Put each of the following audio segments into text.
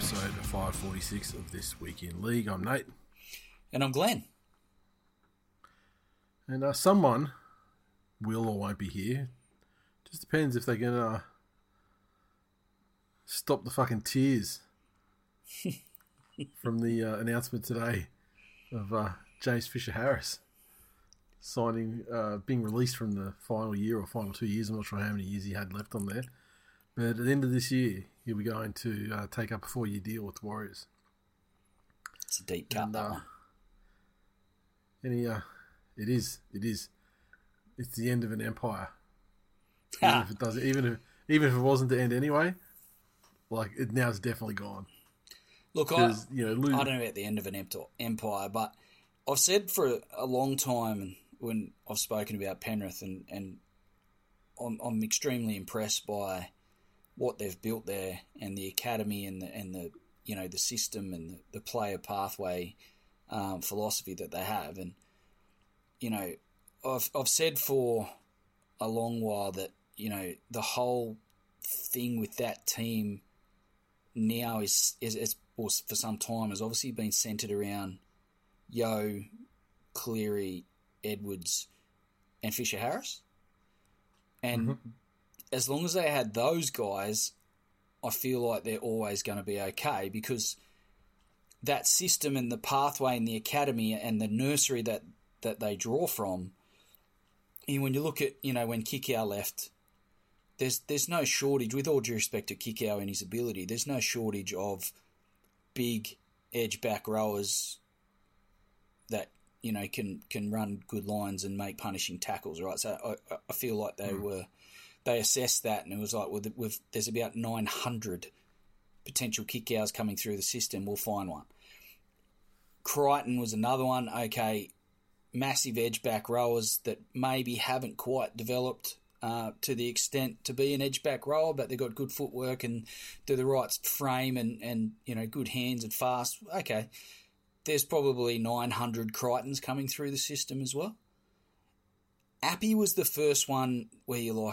episode 546 of This Week in League. I'm Nate. And I'm Glenn. And someone will or won't be here. Just depends if they're going to stop the fucking tears from the announcement today of James Fisher-Harris signing, being released from the final year or final 2 years. I'm not sure how many years he had left on there. But at the end of this year, he'll be going to take up a 4-year deal with the Warriors. It's a deep cut, that one. And it is. It's the end of an empire. Even if it doesn't, even if it wasn't to end anyway, like now it's definitely gone. Look, I don't know about the end of an empire, but I've said for a long time when I've spoken about Penrith, and I'm extremely impressed by what they've built there, and the academy, and the the system and the player pathway philosophy that they have. And I've said for a long while that the whole thing with that team now is for some time has obviously been centered around Yeo, Cleary, Edwards, and Fisher-Harris. And as long as they had those guys, I feel like they're always going to be okay, because that system and the pathway and the academy and the nursery that they draw from, and when you look at, when Kikau left, there's no shortage, with all due respect to Kikau and his ability, there's no shortage of big edge back rowers that, can run good lines and make punishing tackles, right? So I feel like they assessed that, and it was like, there's about 900 potential kick-outs coming through the system. We'll find one. Crichton was another one. Okay, massive edge-back rowers that maybe haven't quite developed to the extent to be an edge-back rower, but they've got good footwork and they're the right frame and good hands and fast. Okay, there's probably 900 Crichtons coming through the system as well. Appy was the first one where you're like,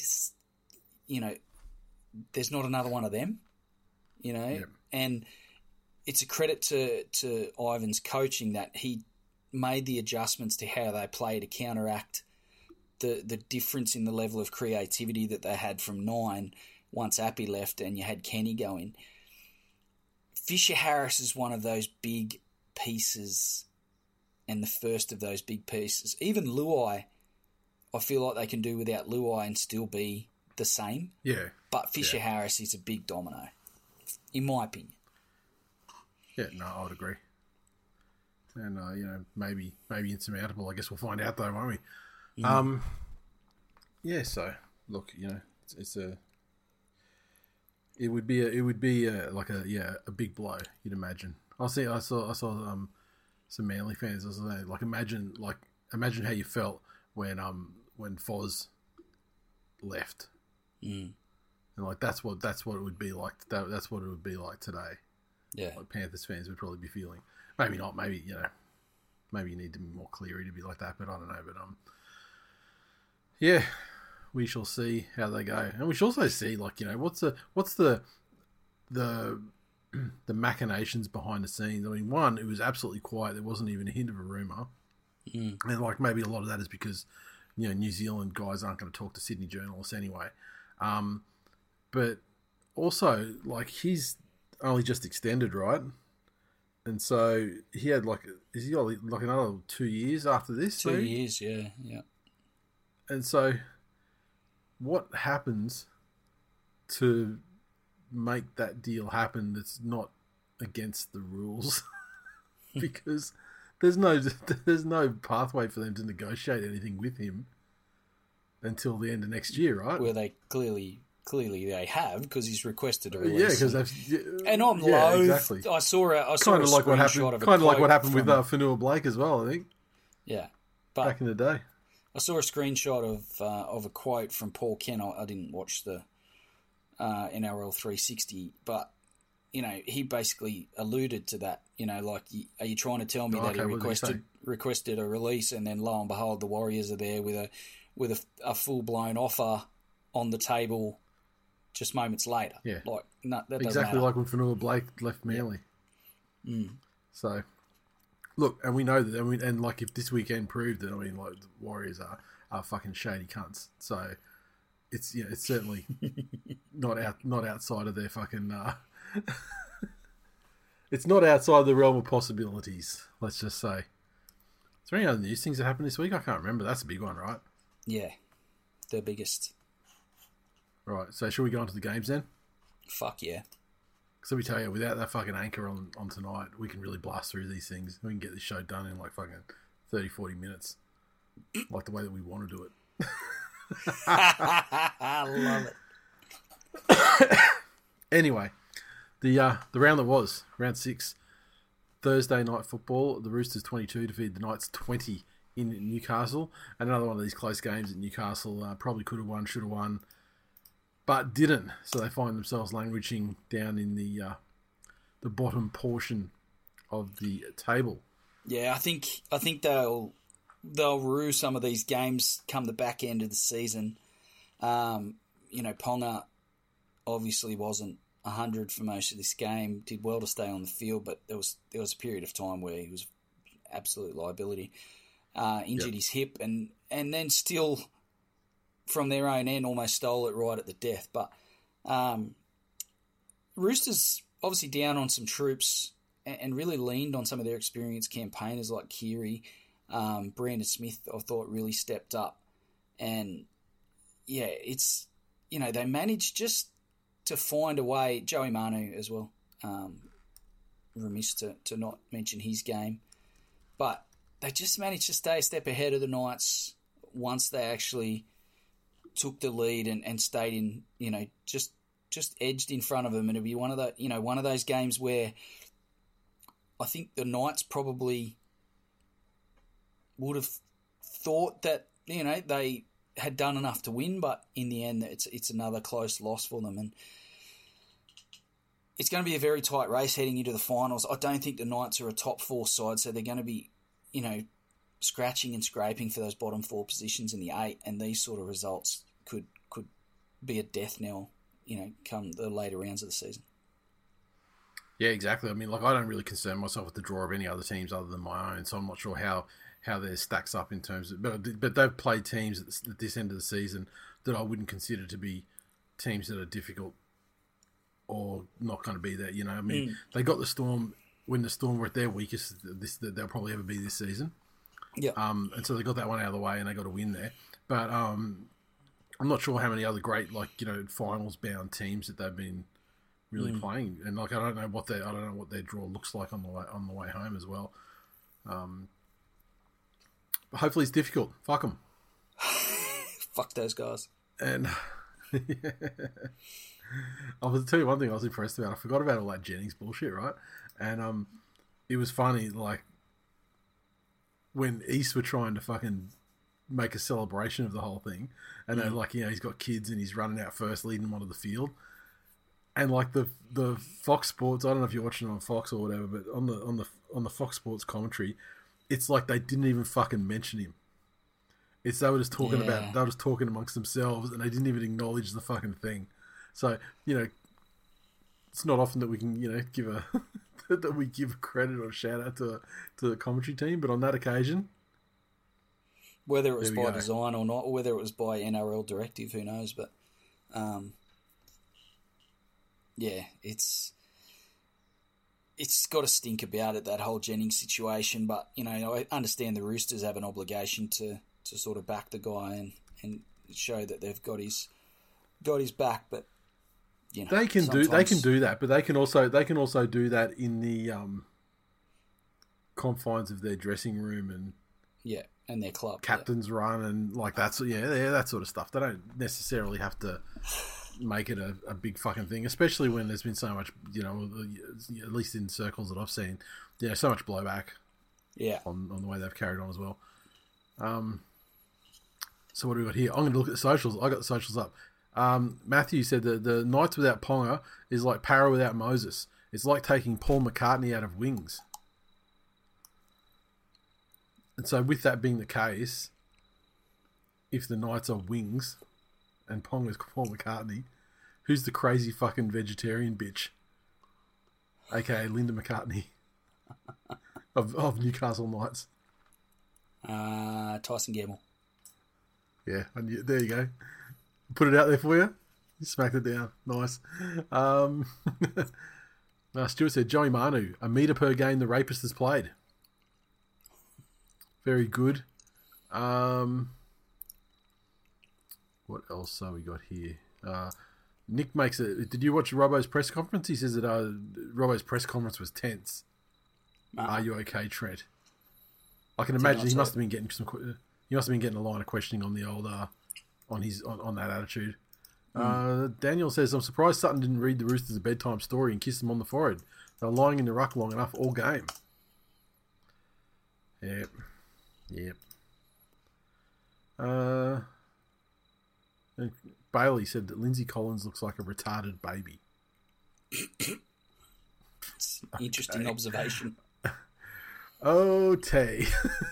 there's not another one of them, Yep. And it's a credit to Ivan's coaching that he made the adjustments to how they play to counteract the difference in the level of creativity that they had from 9 once Appy left and you had Kenny go in. Fisher-Harris is one of those big pieces, and the first of those big pieces. Even Luai, I feel like they can do without Luai and still be the same. Yeah. But Fisher-Harris is a big domino, in my opinion. Yeah, no, I would agree. And, maybe insurmountable. I guess we'll find out though, won't we? Mm. So, look, it would be a big blow, you'd imagine. I saw some Manly fans. I was saying, imagine how you felt when Foz left, and that's what it would be like. That's what it would be like today. Yeah, like Panthers fans would probably be feeling. Maybe not. Maybe maybe you need to be more Cleary to be like that. But I don't know. But we shall see how they go, and we shall also see what's the machinations behind the scenes. I mean, one, it was absolutely quiet. There wasn't even a hint of a rumor. And maybe a lot of that is because New Zealand guys aren't going to talk to Sydney journalists anyway. But also he's only just extended, right? And so he had is he got another 2 years after this? 2 years, yeah. And so, what happens to make that deal happen that's not against the rules? Because there's no pathway for them to negotiate anything with him until the end of next year, right? Where they clearly they have, because he's requested a release. Yeah, because and I'm loath. Exactly. I saw kind a of like what happened. Kind of like what happened with Fanua Blake as well, I think. Yeah, but back in the day, I saw a screenshot of a quote from Paul Kent. I didn't watch the NRL 360, but he basically alluded to that. Are you trying to tell me that he requested a release, and then lo and behold, the Warriors are there with a full blown offer on the table just moments later. Yeah. Like, no, that doesn't exactly matter. like when Fanua Blake left Manly. So, look, and we know that, and like if this weekend proved that, I mean, like the Warriors are fucking shady cunts. So it's it's certainly not outside of their fucking. It's not outside the realm of possibilities. Let's just say. Is there any other news things that happened this week? I can't remember. That's a big one, right? Yeah, the biggest. Right. So should we go on to the games then? Fuck yeah. So we tell you, without that fucking anchor on tonight, we can really blast through these things. We can get this show done in like fucking 30, 40 minutes. Like the way that we want to do it. I love it. Anyway, the round that was, round 6, Thursday night football, the Roosters 22 defeated the Knights 20 in Newcastle. Another one of these close games at Newcastle. Probably could have won, should have won, but didn't. So they find themselves languishing down in the bottom portion of the table. Yeah, I think they'll rue some of these games come the back end of the season. Ponga obviously wasn't 100 for most of this game. Did well to stay on the field, but there was a period of time where he was absolute liability. Injured his hip, and then still from their own end almost stole it right at the death. But Roosters obviously down on some troops and really leaned on some of their experienced campaigners like Keary. Brandon Smith, I thought, really stepped up. And, yeah, it's, they managed just to find a way. Joey Manu as well. Remiss to not mention his game. But they just managed to stay a step ahead of the Knights once they actually took the lead and stayed in, just edged in front of them. And it'll be one of those games where I think the Knights probably would have thought that, they had done enough to win, but in the end, it's another close loss for them. And it's going to be a very tight race heading into the finals. I don't think the Knights are a top 4 side, so they're going to be, scratching and scraping for those bottom 4 positions in the 8, and these sort of results could be a death knell, come the later rounds of the season. Yeah, exactly. I mean, I don't really concern myself with the draw of any other teams other than my own, so I'm not sure how theirs stacks up in terms of... But they've played teams at this end of the season that I wouldn't consider to be teams that are difficult or not going to be there. I mean, they got the Storm when the Storm were at their weakest that they'll probably ever be this season. Yeah. And so they got that one out of the way and they got a win there. But I'm not sure how many other great finals bound teams that they've been really playing. And I don't know what their draw looks like on the way home as well. But hopefully it's difficult. Fuck them. Fuck those guys. And I was tell you one thing I was impressed about. I forgot about all that Jennings bullshit, right? And it was funny, when East were trying to fucking make a celebration of the whole thing, and they're he's got kids and he's running out first, leading them onto the field, and the Fox Sports, I don't know if you're watching it on Fox or whatever, but on the Fox Sports commentary, it's like they didn't even fucking mention him. It's they were just talking about, they were just talking amongst themselves, and they didn't even acknowledge the fucking thing. So it's not often that we can give that we give credit or shout out to the commentary team, but on that occasion, whether it was by design or not, or whether it was by NRL directive, who knows? But it's got to stink about it, that whole Jennings situation. But I understand the Roosters have an obligation to sort of back the guy and show that they've got his back, but. They can do that, but they can also do that in the confines of their dressing room and their club captain's run and that sort of stuff. They don't necessarily have to make it a big fucking thing, especially when there's been so much, at least in circles that I've seen, so much blowback. Yeah, on the way they've carried on as well. So what do we got here? I'm going to look at the socials. I got the socials up. Matthew said that the Knights without Ponga is like Para without Moses. It's like taking Paul McCartney out of Wings. And so with that being the case, if the Knights are Wings and Ponga's Paul McCartney, Who's the crazy fucking vegetarian bitch? AKA Linda McCartney of Newcastle Knights. Tyson Gamble. Yeah, there you go. Put it out there for you. You smacked it down. Nice. Stuart said, Joey Manu, a metre per game the rapist has played. Very good. What else have we got here? Nick makes it. Did you watch Robbo's press conference? He says that Robbo's press conference was tense. Are you okay, Trent? I can imagine he must have been getting some. He must have been getting a line of questioning on the old on that attitude. Daniel says, I'm surprised Sutton didn't read the Roosters a bedtime story and kiss them on the forehead. They were lying in the ruck long enough all game. Yep. And Bailey said that Lindsay Collins looks like a retarded baby. Interesting observation. Oh, Tay.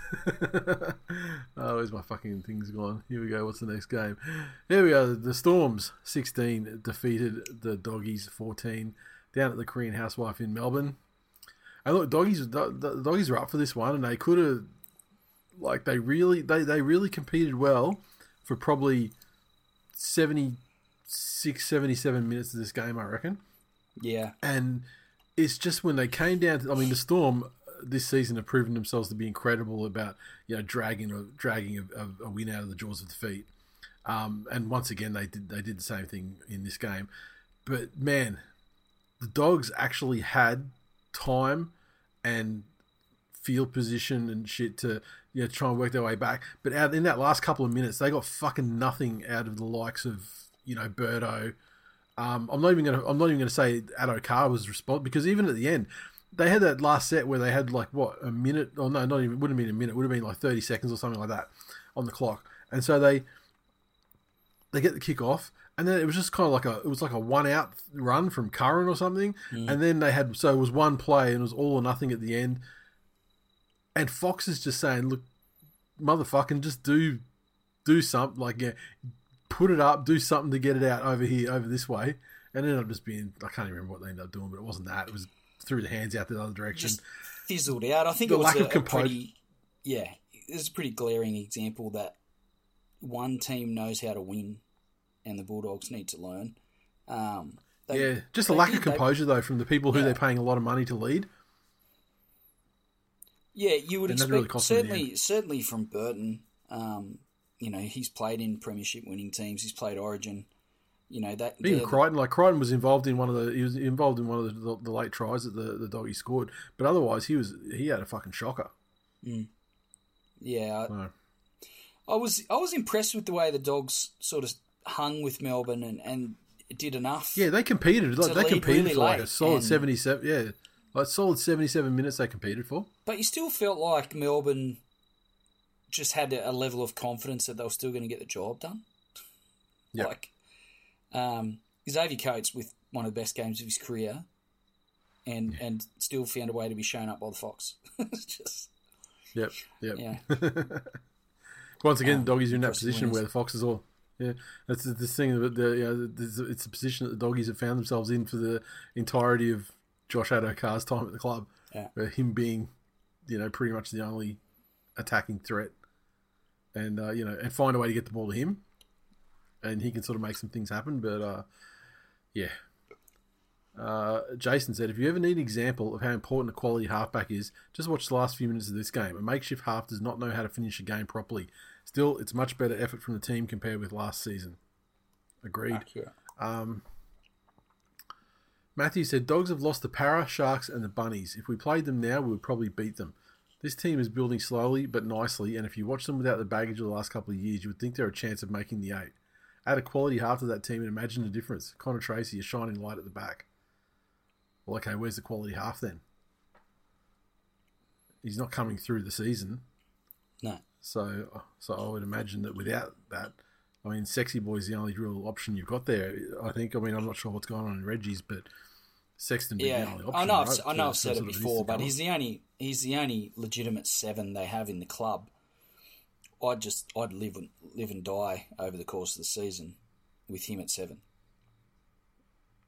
Oh, where's my fucking things gone? Here we go. What's the next game? Here we go. The Storms, 16, defeated the Doggies, 14, down at the Korean Housewife in Melbourne. And look, the Doggies are up for this one, and they could have, like, they really competed well for probably 76, 77 minutes of this game, I reckon. Yeah. And it's just when they came down to, I mean, the Storm this season have proven themselves to be incredible about, dragging a win out of the jaws of defeat. And once again, they did the same thing in this game. But man, the Dogs actually had time and field position and shit to try and work their way back. But in that last couple of minutes, they got fucking nothing out of the likes of Birdo. I'm not even gonna say Addo Carr was responsible, because even at the end, they had that last set where they had like a minute, or no, not even, it wouldn't have been a minute, it would have been like 30 seconds or something like that on the clock. And so they get the kick off, and then it was just kind of like a 1 out run from Curran or something. And then it was one play and it was all or nothing at the end. And Fox is just saying, look, motherfucking just do something, put it up, do something to get it out over here, over this way. And it ended up just being, I can't even remember what they ended up doing, but it wasn't that. It was threw the hands out the other direction. Just fizzled out. I think it was a pretty glaring example that one team knows how to win and the Bulldogs need to learn. Just a lack of composure, though, from the people who they're paying a lot of money to lead. Yeah, you would expect, really certainly from Burton. He's played in premiership winning teams. He's played Origin. Even Crichton was involved in one of the late tries that the Doggy scored, but otherwise he had a fucking shocker. Yeah, so. I was impressed with the way the Dogs sort of hung with Melbourne and did enough. Yeah, they competed. They competed really for like a solid 77. Yeah, like solid 77 minutes they competed for. But you still felt like Melbourne just had a level of confidence that they were still going to get the job done. Yeah. Xavier Coates with one of the best games of his career, and still found a way to be shown up by the Fox. It's Yep. Yeah. Once again, the Doggies are in that position where the Foxes all. Yeah, that's this thing that it's a position that the Doggies have found themselves in for the entirety of Josh Addo-Carr's time at the club. Yeah. Where him being, pretty much the only attacking threat, and and find a way to get the ball to him. And he can sort of make some things happen, but Jason said, if you ever need an example of how important a quality halfback is, just watch the last few minutes of this game. A makeshift half does not know how to finish a game properly. Still, it's much better effort from the team compared with last season. Agreed. Matthew said, Dogs have lost the Para, Sharks and the Bunnies. If we played them now, we would probably beat them. This team is building slowly but nicely, and if you watch them without the baggage of the last couple of years, you would think they're a chance of making the 8. Add a quality half to that team and imagine the difference. Connor Tracy, a shining light at the back. Well, okay, where's the quality half then? He's not coming through the season. No. So I would imagine that without that, I mean, Sexy Boy's the only real option you've got there. I think. I mean, I'm not sure what's going on in Reggie's, but Sexton being the only option. I know I've said it before, but he's the only legitimate 7 they have in the club. I'd live and die over the course of the season with him at 7.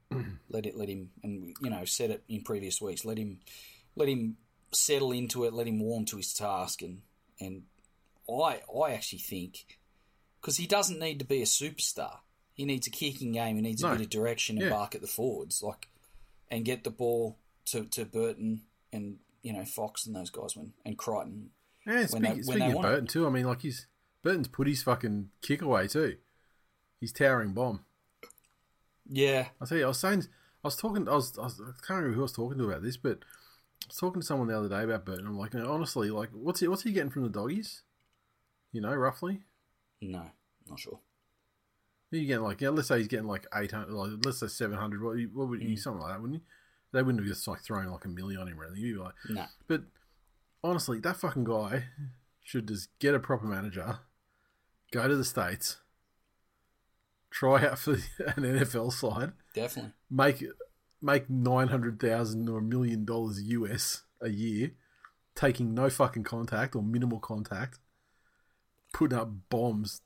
Let him, and said it in previous weeks. Let him settle into it. Let him warm to his task, and I actually think because he doesn't need to be a superstar. He needs a kicking game. He needs a bit of direction and bark at the forwards, and get the ball to Burton and Fox and those guys and Crichton. Yeah, speaking of Burton too, I mean, Burton's put his fucking kick away too. His towering bomb. Yeah, I tell you, I can't remember who I was talking to about this, but I was talking to someone the other day about Burton. I'm like, honestly, what's he getting from the doggies? Roughly. No, not sure. You getting let's say he's getting 800, let's say 700. What would he something like that? Wouldn't he? They wouldn't have just thrown $1 million on him or anything. You'd be like, no. But honestly, that fucking guy should just get a proper manager, go to the States, try out for an NFL side. Definitely. Make $900,000 or $1 million US a year, taking no fucking contact or minimal contact, putting up bombs,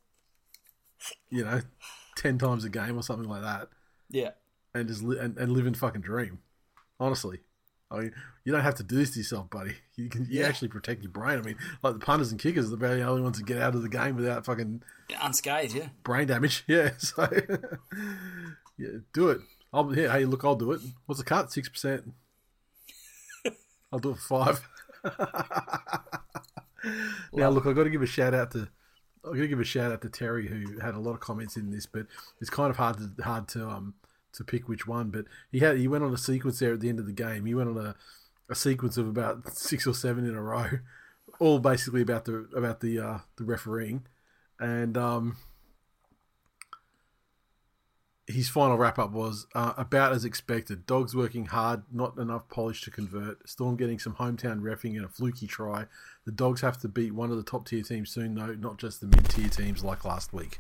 10 times a game or something like that. Yeah. And just and live in fucking dream. Honestly. I mean, you don't have to do this to yourself, buddy. You can actually protect your brain. I mean, the punters and kickers are the only ones that get out of the game without fucking unscathed, brain damage. Yeah, so yeah, do it. I'll do it. What's the cut? 6%. I'll do it for 5. Now, look, I've got to give a shout out to Terry, who had a lot of comments in this, but it's kind of hard to pick which one. But he went on a sequence there at the end of the game. He went on a sequence of about 6 or 7 in a row, all basically about the refereeing, and his final wrap up was about as expected. Dogs working hard, not enough polish to convert. Storm getting some hometown reffing and a fluky try. The Dogs have to beat one of the top tier teams soon, though, not just the mid tier teams like last week.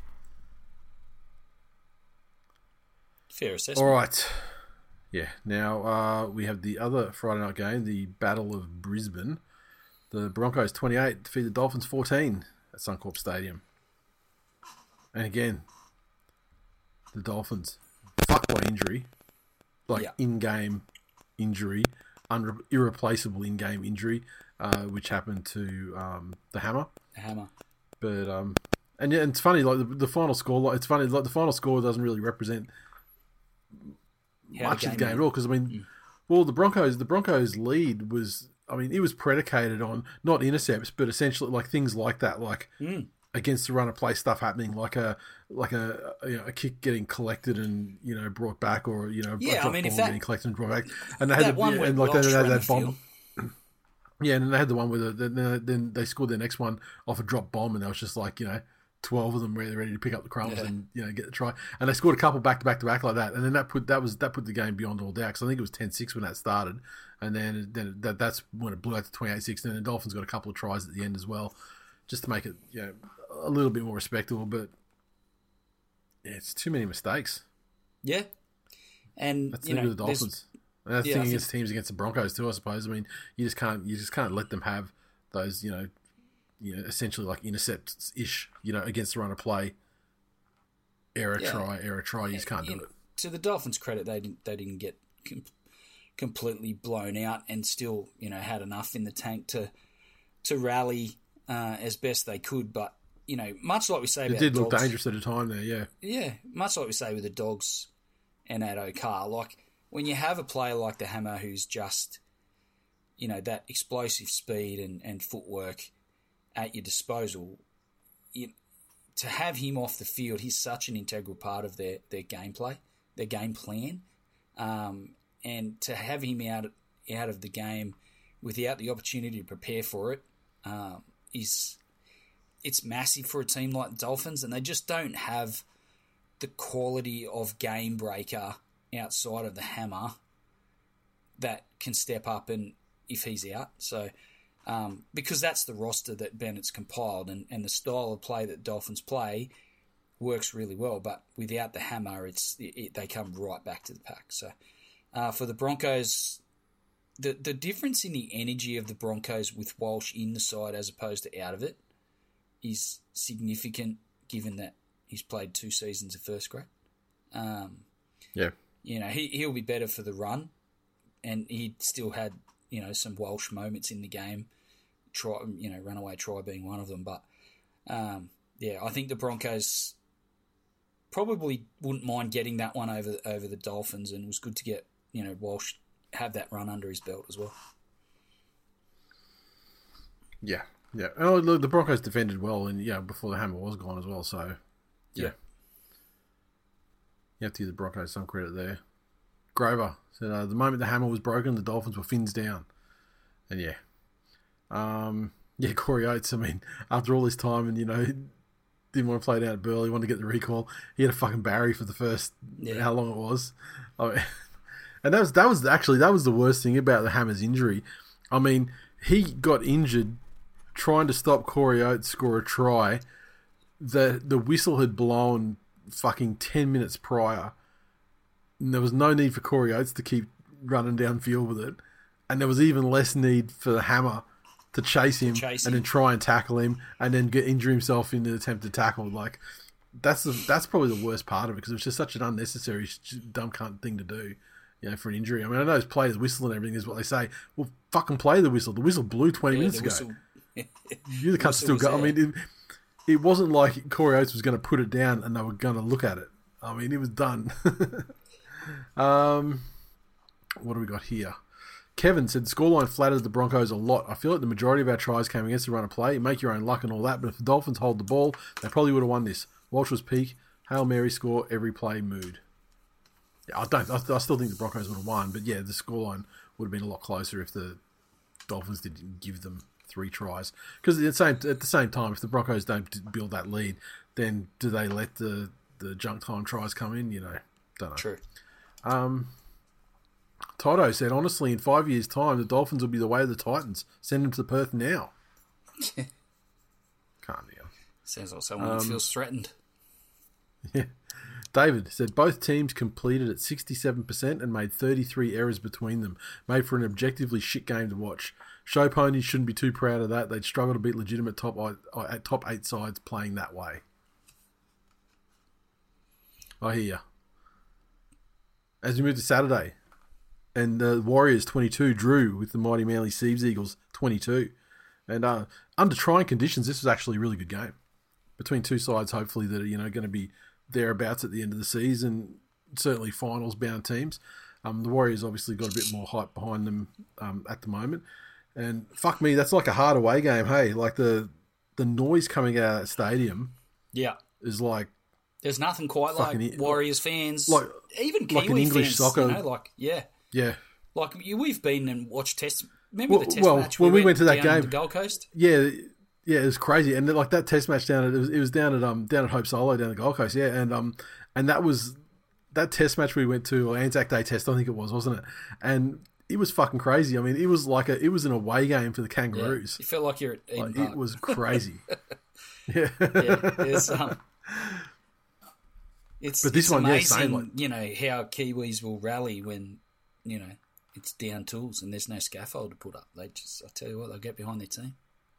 Fair assessment. All right. Yeah. Now we have the other Friday night game, the Battle of Brisbane. The Broncos 28 defeat the Dolphins 14 at Suncorp Stadium. And again, the Dolphins fucked by injury, in-game injury, irreplaceable in-game injury, which happened to the Hammer. The Hammer. But and it's funny, the final score. It's funny, the final score doesn't really represent much of the game at all, because well, the Broncos lead was, it was predicated on not intercepts, but essentially things like that, against the run of play stuff happening, like a kick getting collected and brought back, or getting collected and brought back, and they had that bomb. Yeah, and then they had the one where then they scored their next one off a drop bomb, and there was just 12 of them ready to pick up the crumbs and get the try, and they scored a couple back to back like that, and then that put the game beyond all doubt, because I think it was 10-6 when that started, and then that's when it blew out to 28-6, and then the Dolphins got a couple of tries at the end as well, just to make it a little bit more respectable. But it's too many mistakes. Yeah, and that's the thing with the Dolphins. And that's the thing against teams against the Broncos too, I suppose. You just can't let them have those essentially intercepts ish against the run of play. Error try. You just can't do it. To the Dolphins' credit, they didn't get completely blown out, and still had enough in the tank to rally as best they could. But much like we say, about it did the look Dogs, dangerous at a time there. Yeah, much like we say with the Dogs and Addo Carr, when you have a player like the Hammer who's just that explosive speed and footwork at your disposal, to have him off the field, he's such an integral part of their gameplay, their game plan, and to have him out of the game without the opportunity to prepare for it it's massive for a team like the Dolphins, and they just don't have the quality of game breaker outside of the Hammer that can step up and if he's out. So because that's the roster that Bennett's compiled, and the style of play that Dolphins play works really well, but without the Hammer, they come right back to the pack. So for the Broncos, the difference in the energy of the Broncos with Walsh in the side as opposed to out of it is significant, given that he's played 2 seasons of first grade. Yeah. he'll be better for the run, and he still had some Walsh moments in the game. Runaway try being one of them, but I think the Broncos probably wouldn't mind getting that one over the Dolphins, and it was good to get Walsh have that run under his belt as well. Yeah. And look, the Broncos defended well, and before the hammer was gone as well. So yeah. You have to give the Broncos some credit there. Grover said, the moment the hammer was broken, the Dolphins were fins down. And Corey Oates, I mean, after all this time and, didn't want to play down at Burleigh, wanted to get the recall. He had a fucking Barry for the first, how long it was. I mean, and that was the worst thing about the Hammer's injury. I mean, he got injured trying to stop Corey Oates score a try. The whistle had blown fucking 10 minutes prior, and there was no need for Corey Oates to keep running downfield with it, and there was even less need for the Hammer to chase him and then try and tackle him and then injure himself in the attempt to tackle. Like, that's probably the worst part of it, because it was just such an unnecessary dumb cunt thing to do, for an injury. I mean, I know it's players whistle and everything is what they say. Well, fucking play the whistle. The whistle blew 20 minutes ago. You the cunt still go. I mean, it wasn't like Corey Oates was going to put it down and they were going to look at it. I mean, it was done. What do we got here? Kevin said, the scoreline flatters the Broncos a lot. I feel like the majority of our tries came against the run of play. Make your own luck and all that, but if the Dolphins hold the ball, they probably would have won this. Walsh was peak. Hail Mary score, every play mood. Yeah, I still think the Broncos would have won, but the scoreline would have been a lot closer if the Dolphins didn't give them 3 tries. Because at the same time, if the Broncos don't build that lead, then do they let the junk time tries come in? Don't know. True. Toto said, honestly, in 5 years' time, the Dolphins will be the way of the Titans. Send them to Perth now. Can't deal. Sounds like someone feels threatened. Yeah. David said, both teams completed at 67% and made 33 errors between them. Made for an objectively shit game to watch. Show ponies shouldn't be too proud of that. They'd struggle to beat legitimate top 8 sides playing that way. I hear you. As we move to Saturday, and the Warriors 22 drew with the mighty Manly Seas Eagles 22. And under trying conditions, this was actually a really good game between two sides, hopefully, that are going to be thereabouts at the end of the season, certainly finals-bound teams. The Warriors obviously got a bit more hype behind them at the moment. And fuck me, that's like a hard away game, hey? Like the noise coming out of that stadium is like... There's nothing quite like Warriors fans, like, even Kiwi like an English fans, soccer. Yeah. Like, we've been and watched tests. Remember the test match when we went to that down game, to Gold Coast? Yeah, it was crazy. And like that test match down at Hope Solo down at Gold Coast, and that was that test match we went to, or Anzac Day test, I think it was, wasn't it? And it was fucking crazy. I mean, it was like it was an away game for the Kangaroos. Yeah. You felt like you're at Eden Park. It was crazy. Yeah. It's amazing, how Kiwis will rally when, it's down tools and there's no scaffold to put up. I tell you what, they'll get behind their team.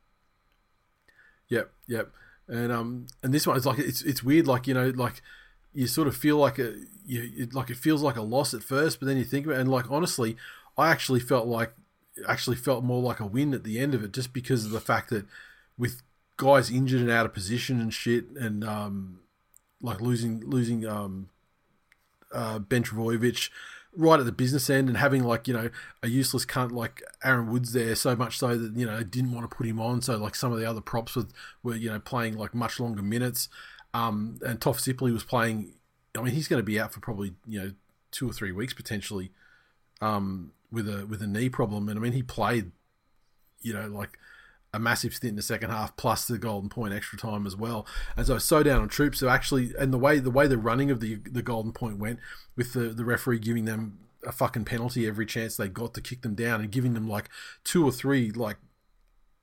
Yep. And this one is like, it's weird, like, like you sort of feel like it feels like a loss at first, but then you think about it, and like, honestly, I actually felt more like a win at the end of it, just because of the fact that with guys injured and out of position and shit, and like losing Ben Trbojevic right at the business end, and having like a useless cunt like Aaron Woods there, so much so that didn't want to put him on, so like some of the other props were playing like much longer minutes, and Toff Sipley was playing. I mean, he's going to be out for probably 2 or 3 weeks potentially, with a knee problem, and I mean he played like a massive stint in the second half, plus the Golden Point extra time as well. And so down on troops. So actually, and the way the running of the Golden Point went, with the referee giving them a fucking penalty every chance they got to kick them down, and giving them like 2 or 3 like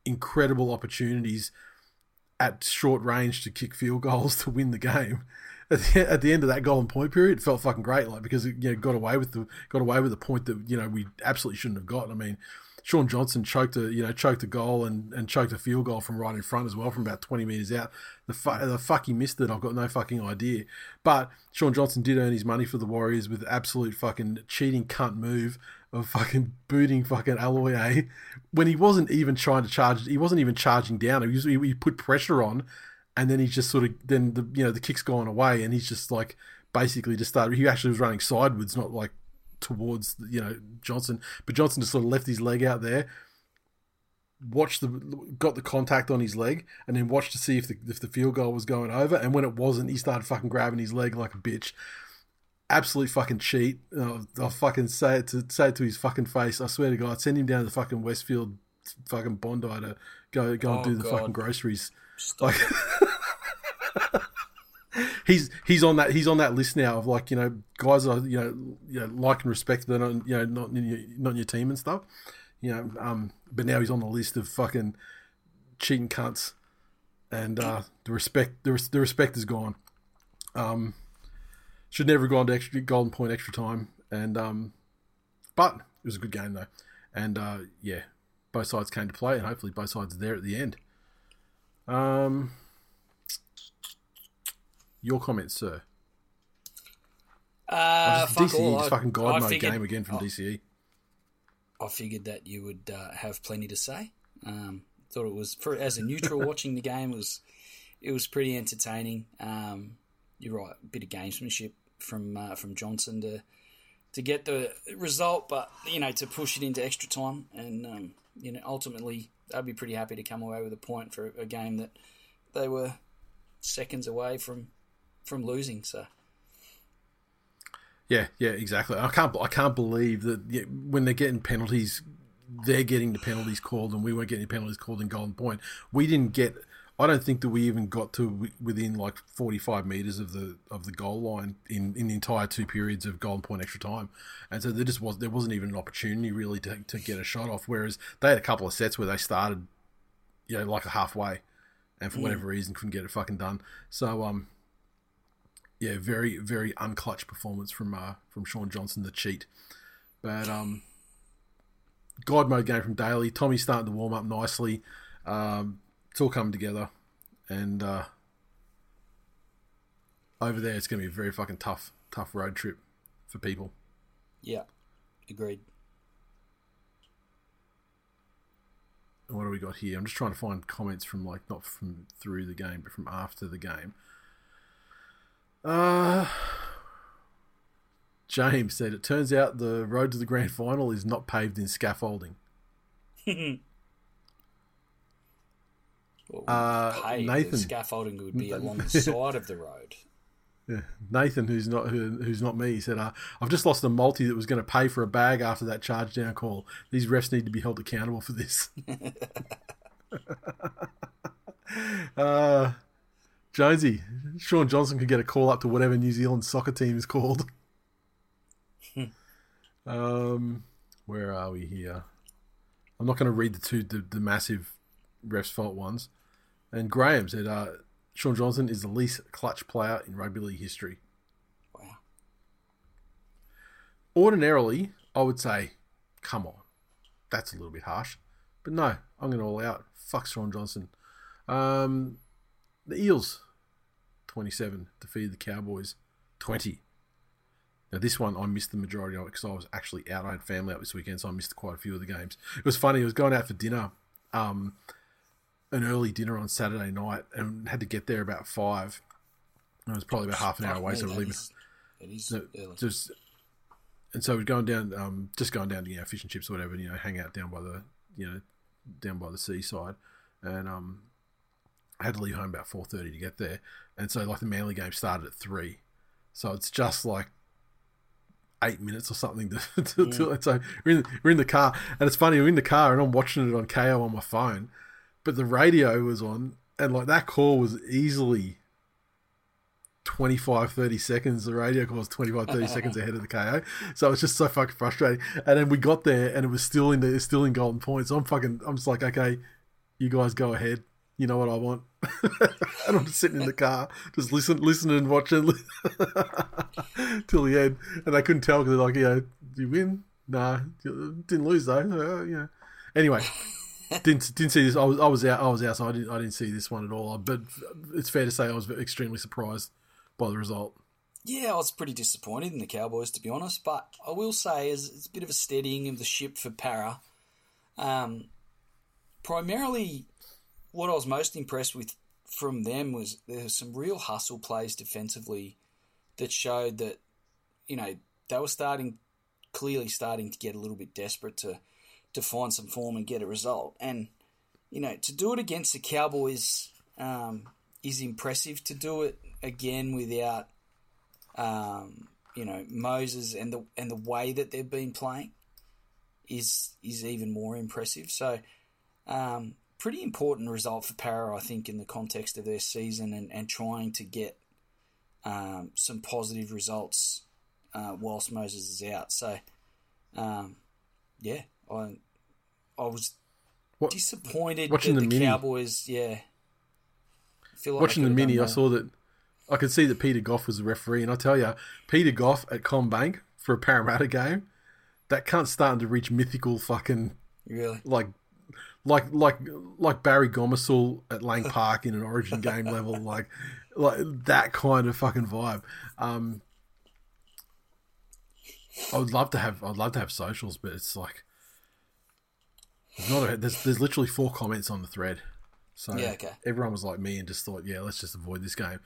incredible opportunities at short range to kick field goals to win the game. at the end of that Golden Point period, it felt fucking great, like because it got away with the point that we absolutely shouldn't have gotten. I mean, Sean Johnson choked a goal and choked a field goal from right in front as well from about 20 metres out. The fuck he missed it, I've got no fucking idea. But Sean Johnson did earn his money for the Warriors with absolute fucking cheating cunt move of fucking booting fucking Aloye when he wasn't even trying to charge. He wasn't even charging down. He put pressure on, and then he just sort of the kick's gone away, and he's just like basically just started. He actually was running sideways, not like towards Johnson, but Johnson just sort of left his leg out there, got the contact on his leg, and then watched to see if the field goal was going over, and when it wasn't, he started fucking grabbing his leg like a bitch. Absolute fucking cheat. I'll fucking say it to his fucking face. I swear to God, send him down to the fucking Westfield fucking Bondi to go and do the fucking groceries. Stop. Like he's on that list now of like guys are like and respect, they're not not in your team and stuff, but now he's on the list of fucking cheating cunts, and the respect is gone. Should never have gone to Golden Point extra time, and but it was a good game though, and both sides came to play, and hopefully both sides are there at the end. Your comments, sir. DCE, just fucking God mode game again from DCE. I figured that you would have plenty to say. Thought it was as a neutral watching the game, it was pretty entertaining. You're right, a bit of gamesmanship from Johnson to get the result, but to push it into extra time, and ultimately I'd be pretty happy to come away with a point for a game that they were seconds away from losing. So yeah, exactly. I can't believe that when they're getting penalties, they're getting the penalties called, and we weren't getting the penalties called in Golden Point. We didn't get. I don't think that we even got to within like 45 metres of the goal line in the entire 2 periods of Golden Point extra time, and so there wasn't even an opportunity really to get a shot off. Whereas they had a couple of sets where they started, like halfway, and for whatever reason couldn't get it fucking done. So very very unclutch performance from Sean Johnson, the cheat. But God mode game from Daly. Tommy's starting to warm up nicely. It's all coming together, and over there it's going to be a very fucking tough road trip for people. Yeah, agreed. And what do we got here? I'm just trying to find comments from not from through the game, but from after the game. James said, it turns out the road to the grand final is not paved in scaffolding. Nathan, the scaffolding would be along the side of the road. Yeah. Nathan, who's not me, he said, I've just lost a multi that was going to pay for a bag after that charge down call. These refs need to be held accountable for this. Jonesy, Sean Johnson could get a call up to whatever New Zealand soccer team is called. Where are we here? I'm not going to read the massive refs fault ones. And Graham said, Sean Johnson is the least clutch player in rugby league history. Wow. Ordinarily, I would say, come on. That's a little bit harsh. But no, I'm going to all out. Fuck Sean Johnson. The Eels, 27, defeated the Cowboys, 20. Now, this one, I missed the majority of it because I was actually out. I had family out this weekend, so I missed quite a few of the games. It was funny. I was going out for dinner, an early dinner on Saturday night, and had to get there about 5. And it was probably about half an hour away, so we're leaving. It is early. And so we're going down, just going down to fish and chips or whatever, and, hang out down by the seaside, and I had to leave home about 4:30 to get there, and so like the Manly game started at 3, so it's just like 8 minutes or something so we're in the car, and it's funny, we're in the car and I'm watching it on KO on my phone, but the radio was on, and like that call was easily 25-30 seconds. The radio call was 25-30 seconds ahead of the KO, so it's just so fucking frustrating. And then we got there and it was still in Golden Point, so I'm just like, okay, you guys go ahead. you know what I want? And I'm just sitting in the car, just listening and watching till the end. And they couldn't tell because they're like, did you win? Nah, didn't lose though. Anyway, didn't see this. I was out, so I didn't see this one at all. But it's fair to say I was extremely surprised by the result. Yeah, I was pretty disappointed in the Cowboys, to be honest. But I will say, it's a bit of a steadying of the ship for Para. Primarily, what I was most impressed with from them was there was some real hustle plays defensively that showed that, they were clearly starting to get a little bit desperate to find some form and get a result. And, to do it against the Cowboys is impressive. To do it again without, Moses and the way that they've been playing is even more impressive. So, pretty important result for Para, I think, in the context of their season and trying to get some positive results whilst Moses is out. So, I was disappointed watching that the mini. Cowboys, feel like watching the mini, I saw that I could see that Peter Goff was the referee, and I tell you, Peter Goff at CommBank for a Parramatta game, that cunt's starting to reach mythical fucking like Barry Gomersall at Lang Park in an Origin game level, like that kind of fucking vibe. I'd love to have socials, but it's like there's literally 4 comments on the thread, so everyone was like me and just thought, let's just avoid this game.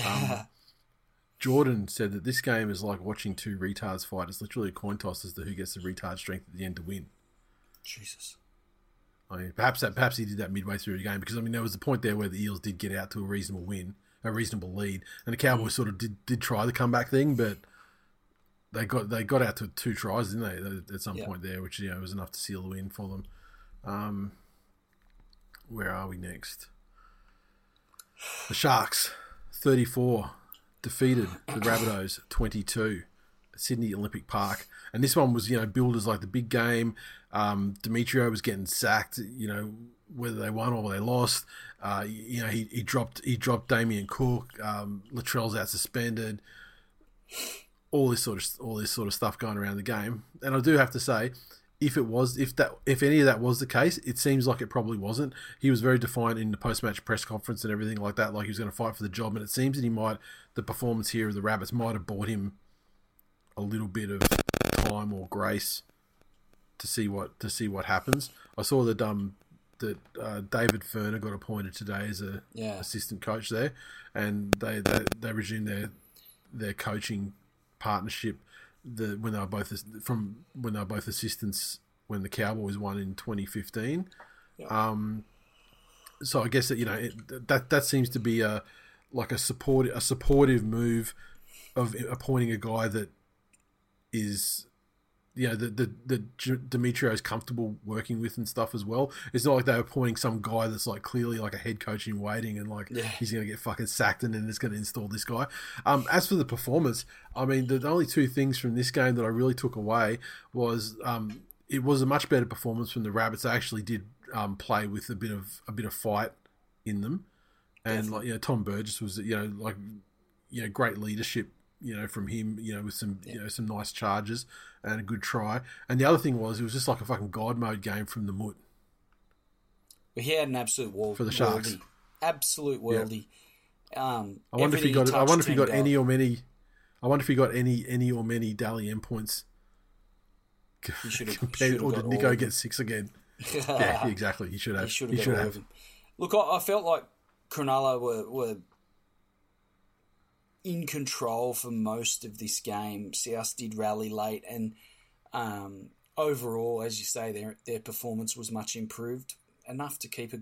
Jordan said that this game is like watching 2 retards fight. It's literally a coin toss as to who gets the retard strength at the end to win. Jesus. I mean, perhaps he did that midway through the game because there was a point there where the Eels did get out to a reasonable lead, and the Cowboys sort of did try the comeback thing, but they got out to 2 tries, didn't they? At some point there, which was enough to seal the win for them. Where are we next? The Sharks 34 defeated the Rabbitohs 22 at Sydney Olympic Park, and this one was billed as like the big game. Demetrio was getting sacked, whether they won or they lost. He dropped Damien Cook. Latrell's out suspended. All this sort of stuff going around the game. And I do have to say, if any of that was the case, it seems like it probably wasn't. He was very defiant in the post-match press conference and everything like that, like he was going to fight for the job. And it seems that the performance here of the Rabbits might have bought him a little bit of time or grace to see what happens. I saw that David Ferner got appointed today as a assistant coach there, and they resumed their coaching partnership when they were both assistants when the Cowboys won in 2015. So I guess that that seems to be a supportive move of appointing a guy that is that Demetrio is comfortable working with and stuff as well. It's not like they're appointing some guy that's like clearly like a head coach in waiting and he's going to get fucking sacked and then it's going to install this guy. As for the performance, I mean, the only 2 things from this game that I really took away was it was a much better performance from the Rabbits. They actually did play with a bit of fight in them, and Tom Burgess was great leadership. From him, with some, some nice charges and a good try. And the other thing was, it was just like a fucking God mode game from the Moot. Well, he had an absolute wall for the Sharks. Absolute worldie. I wonder if he got any or many. I wonder if he got any or many Dally M points. He should have. Or did Nico get 6 again? Yeah, exactly. He should have. He should have. Look, I felt like Cronulla were in control for most of this game. South did rally late, and overall, as you say, their performance was much improved, enough to keep a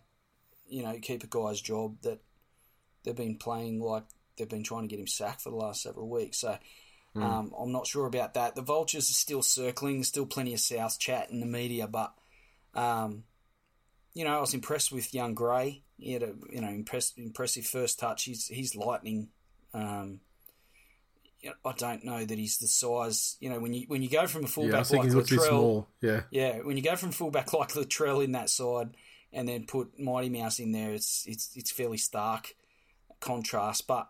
guy's job that they've been playing like they've been trying to get him sacked for the last several weeks. So I'm not sure about that. The Vultures are still circling. There's still plenty of South chat in the media, but I was impressed with young Gray. He had a impressive first touch. He's lightning. I don't know that he's the size. When you go from a fullback like Latrell, when you and then put Mighty Mouse in there, it's fairly stark contrast. But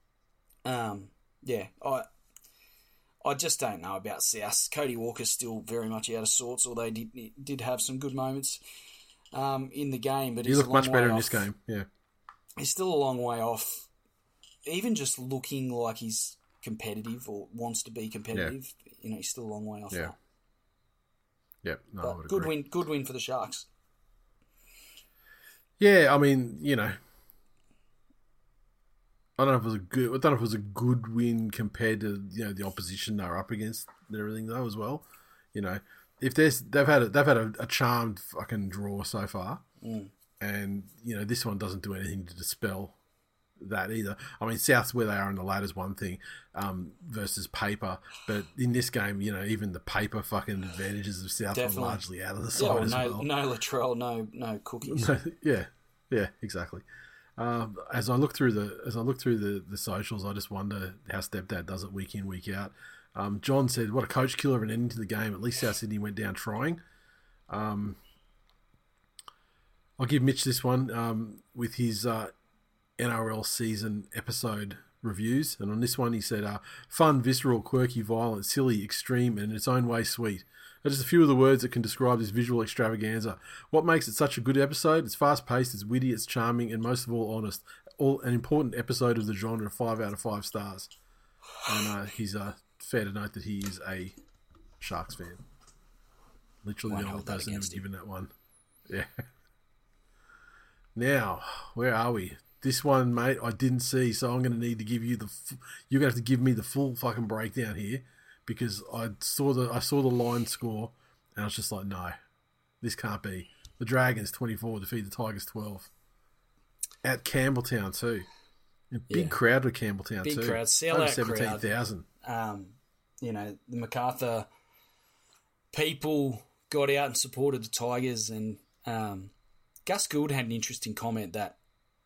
yeah, I just don't know about South. Cody Walker's still very much out of sorts, although he did have some good moments in the game. But he looked much better in this game. Yeah, he's still a long way off. Even just looking like he's competitive or wants to be competitive, he's still a long way off. Yeah. Yep. No, I would good agree. Good win for the Sharks. Yeah, I mean, I don't know if it was a good win compared to the opposition they were up against and everything though as well. If they've had a charmed fucking draw so far, and this one doesn't do anything to dispel that either. I mean, South's where they are in the ladder is one thing versus paper, but in this game, even the paper fucking advantages of South are largely out of the side as well. No Latrell, no cookies. Yeah, exactly. As I look through the socials, I just wonder how Stepdad does it week in, week out. John said, "What a coach killer of an ending to the game. At least South Sydney went down trying." I'll give Mitch this one with his NRL season episode reviews, and on this one he said, "Fun, visceral, quirky, violent, silly, extreme, and in its own way sweet. That is a few of the words that can describe this visual extravaganza. What makes it such a good episode? It's fast-paced, it's witty, it's charming, and most of all, honest. An important episode of the genre, 5 out of 5 stars." And he's fair to note that he is a Sharks fan. Literally the only person who's given that one. Yeah. Now, where are we? This one, mate, I didn't see, so I'm going to need to give you you're going to have to give me the full fucking breakdown here, because I saw the line score, and I was just like, no, this can't be. The Dragons 24 defeat the Tigers 12 at Campbelltown too. A big crowd at Campbelltown too. Big crowd, sellout 17,000. The MacArthur people got out and supported the Tigers, and Gus Gould had an interesting comment that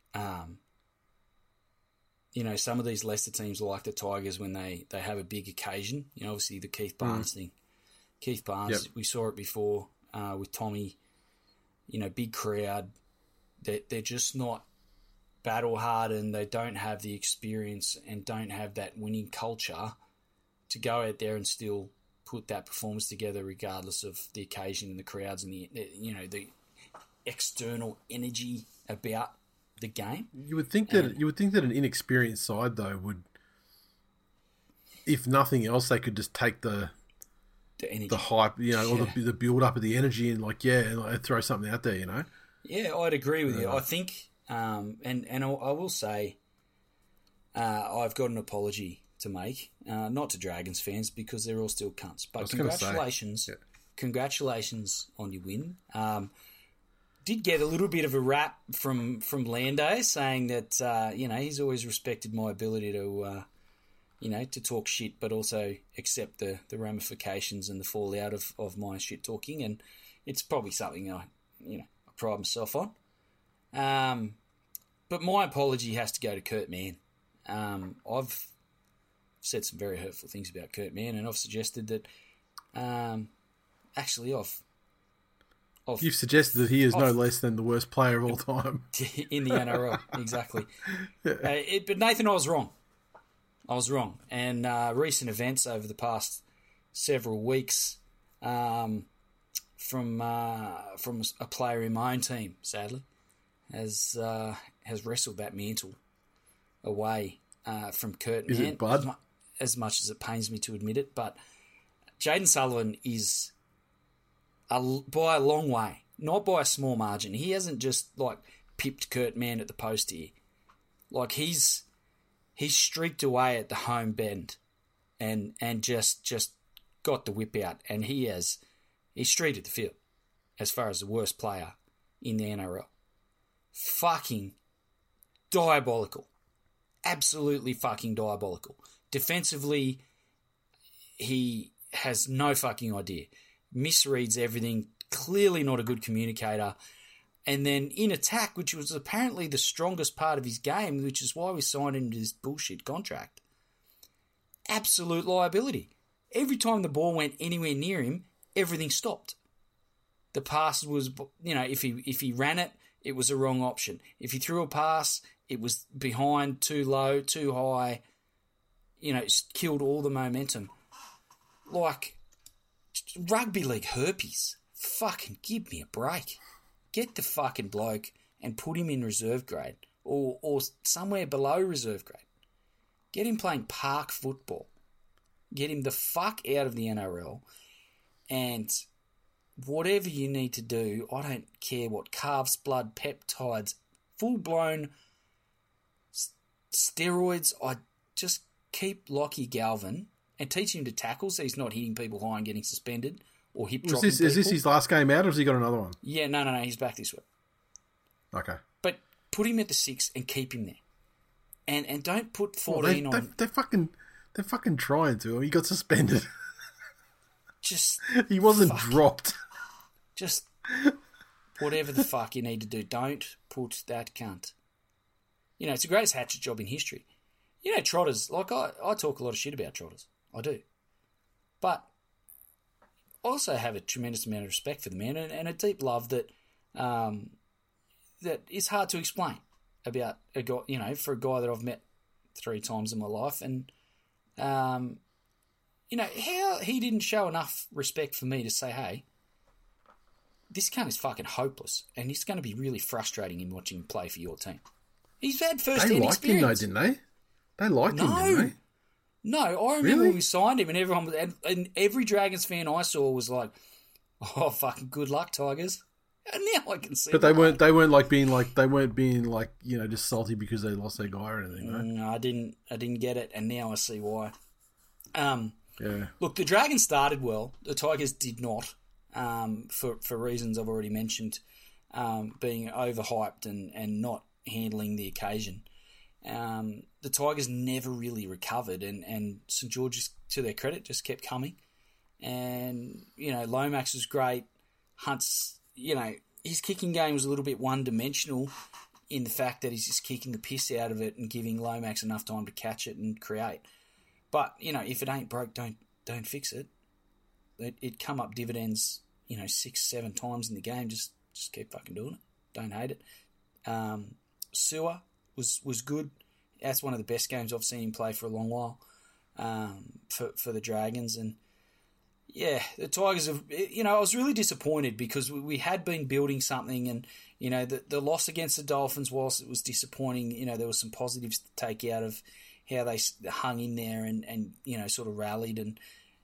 some of these lesser teams like the Tigers when they have a big occasion. Obviously the Keith Barnes thing. Keith Barnes, we saw it before with Tommy. Big crowd. They're just not battle hardened. They don't have the experience and don't have that winning culture to go out there and still put that performance together, regardless of the occasion and the crowds and the external energy about the game. You would think that an inexperienced side though would, if nothing else, they could just take the hype, or the build up of the energy and throw something out there, Yeah, I'd agree with you. I think, and I will say, I've got an apology to make, not to Dragons fans because they're all still cunts, but congratulations on your win. Did get a little bit of a rap from Lando saying that he's always respected my ability to to talk shit, but also accept the ramifications and the fallout of my shit talking, and it's probably something I pride myself on. But my apology has to go to Kurt Mann. I've said some very hurtful things about Kurt Mann, and I've suggested that you've suggested that he is no less than the worst player of all time in the NRL. Exactly. But Nathan, I was wrong. And recent events over the past several weeks from a player in my own team, sadly, has wrestled that mantle away from Kurt Mann. Is it Bud? As much as it pains me to admit it, but Jayden Sullivan is by a long way, not by a small margin. He hasn't just pipped Kurt Mann at the post here. He's streaked away at the home bend and just got the whip out, and he's streeted the field as far as the worst player in the NRL. Fucking diabolical. Absolutely fucking diabolical. Defensively, he has no fucking idea. Misreads everything, clearly not a good communicator. And then in attack, which was apparently the strongest part of his game, which is why we signed him to this bullshit contract, absolute liability. Every time the ball went anywhere near him, everything stopped. the pass was, if he ran it, it was a wrong option. If he threw a pass, it was behind, too low, too high. Killed all the momentum. Like, rugby league herpes. Fucking give me a break. Get the fucking bloke and put him in reserve grade or somewhere below reserve grade. Get him playing park football. Get him the fuck out of the NRL. And whatever you need to do, I don't care what calves, blood, peptides, full-blown steroids. I just keep Lockie Galvin and teach him to tackle so he's not hitting people high and getting suspended or hip dropping people. Is this his last game out or has he got another one? Yeah, no, he's back this week. Okay. But put him at the 6 and keep him there. And don't put 14 on... They're fucking trying to. He got suspended. Just... He wasn't dropped. Just whatever the fuck you need to do. Don't put that cunt. It's the greatest hatchet job in history. Trotters, like I talk a lot of shit about Trotters. I do. But I also have a tremendous amount of respect for the man and a deep love that that is hard to explain about a guy, for a guy that I've met 3 times in my life. And, how he didn't show enough respect for me to say, hey, this cunt is fucking hopeless and it's going to be really frustrating in watching him play for your team. He's had first-hand experience. They liked him though, didn't they? They liked him, didn't they? No, I remember when we signed him and everyone, and every Dragons fan I saw was like, oh, fucking good luck, Tigers. And now I can see. But they weren't being like, just salty because they lost their guy or anything, right? No, I didn't get it, and now I see why. Yeah. Look, the Dragons started well. The Tigers did not, for reasons I've already mentioned, being overhyped and not handling the occasion. The Tigers never really recovered, and St George's, to their credit, just kept coming. And, Lomax was great. Hunt's, his kicking game was a little bit one-dimensional in the fact that he's just kicking the piss out of it and giving Lomax enough time to catch it and create. But, if it ain't broke, don't fix it. It come up dividends, 6-7 times in the game. Just keep fucking doing it. Don't hate it. Sewer was good. That's one of the best games I've seen him play for a long while for the Dragons. And, yeah, the Tigers have... I was really disappointed because we had been building something and, the loss against the Dolphins, whilst it was disappointing, there were some positives to take out of how they hung in there and sort of rallied. And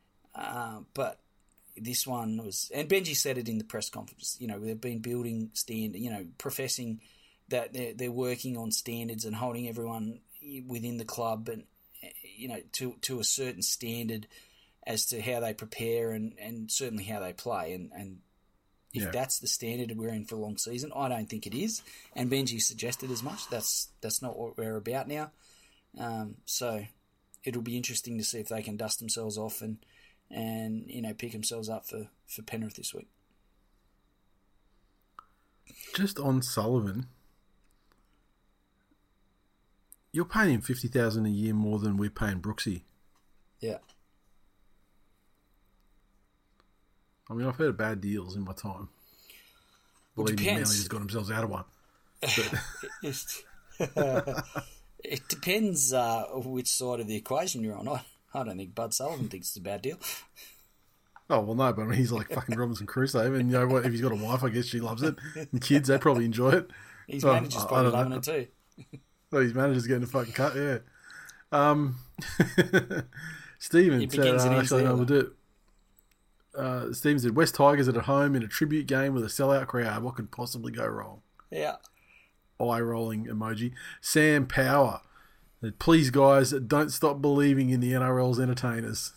but this one was... And Benji said it in the press conference, they've been building professing that they're working on standards and holding everyone within the club and, to a certain standard as to how they prepare and certainly how they play. And if that's the standard we're in for a long season, I don't think it is. And Benji suggested as much. That's not what we're about now. So it'll be interesting to see if they can dust themselves off and pick themselves up for Penrith this week. Just on Sullivan, you're paying him $50,000 a year more than we're paying Brooksy. Yeah. I mean, I've heard of bad deals in my time. Believe me, Manly just got themselves out of one. It depends which side of the equation you're on. I don't think Bud Sullivan thinks it's a bad deal. Oh, well, no, but I mean, he's like fucking Robinson Crusoe. And what? If he's got a wife, I guess she loves it. And kids, they probably enjoy it. His manager's probably loving it too. Well, his manager's getting a fucking cut, yeah. Steven said, actually, no, we'll do it. Steven said, West Tigers at home in a tribute game with a sellout crowd. What could possibly go wrong? Yeah. Eye rolling emoji. Sam Power said, please, guys, don't stop believing in the NRL's entertainers.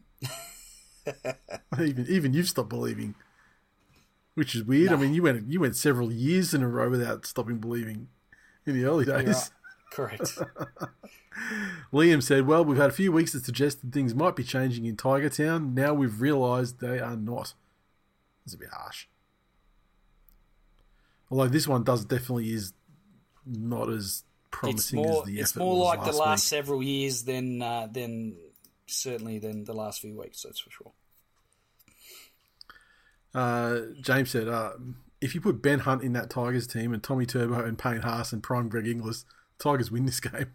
even you've stopped believing, which is weird. No. I mean, you went several years in a row without stopping believing in the early days. Right. Correct. Liam said, well, we've had a few weeks that suggested things might be changing in Tiger Town. Now we've realised they are not. It's a bit harsh. Although this one definitely is not as promising as the effort. It's more like the last several years than certainly than the last few weeks, that's for sure. James said, if you put Ben Hunt in that Tigers team and Tommy Turbo and Payne Haas and prime Greg Inglis, Tigers win this game.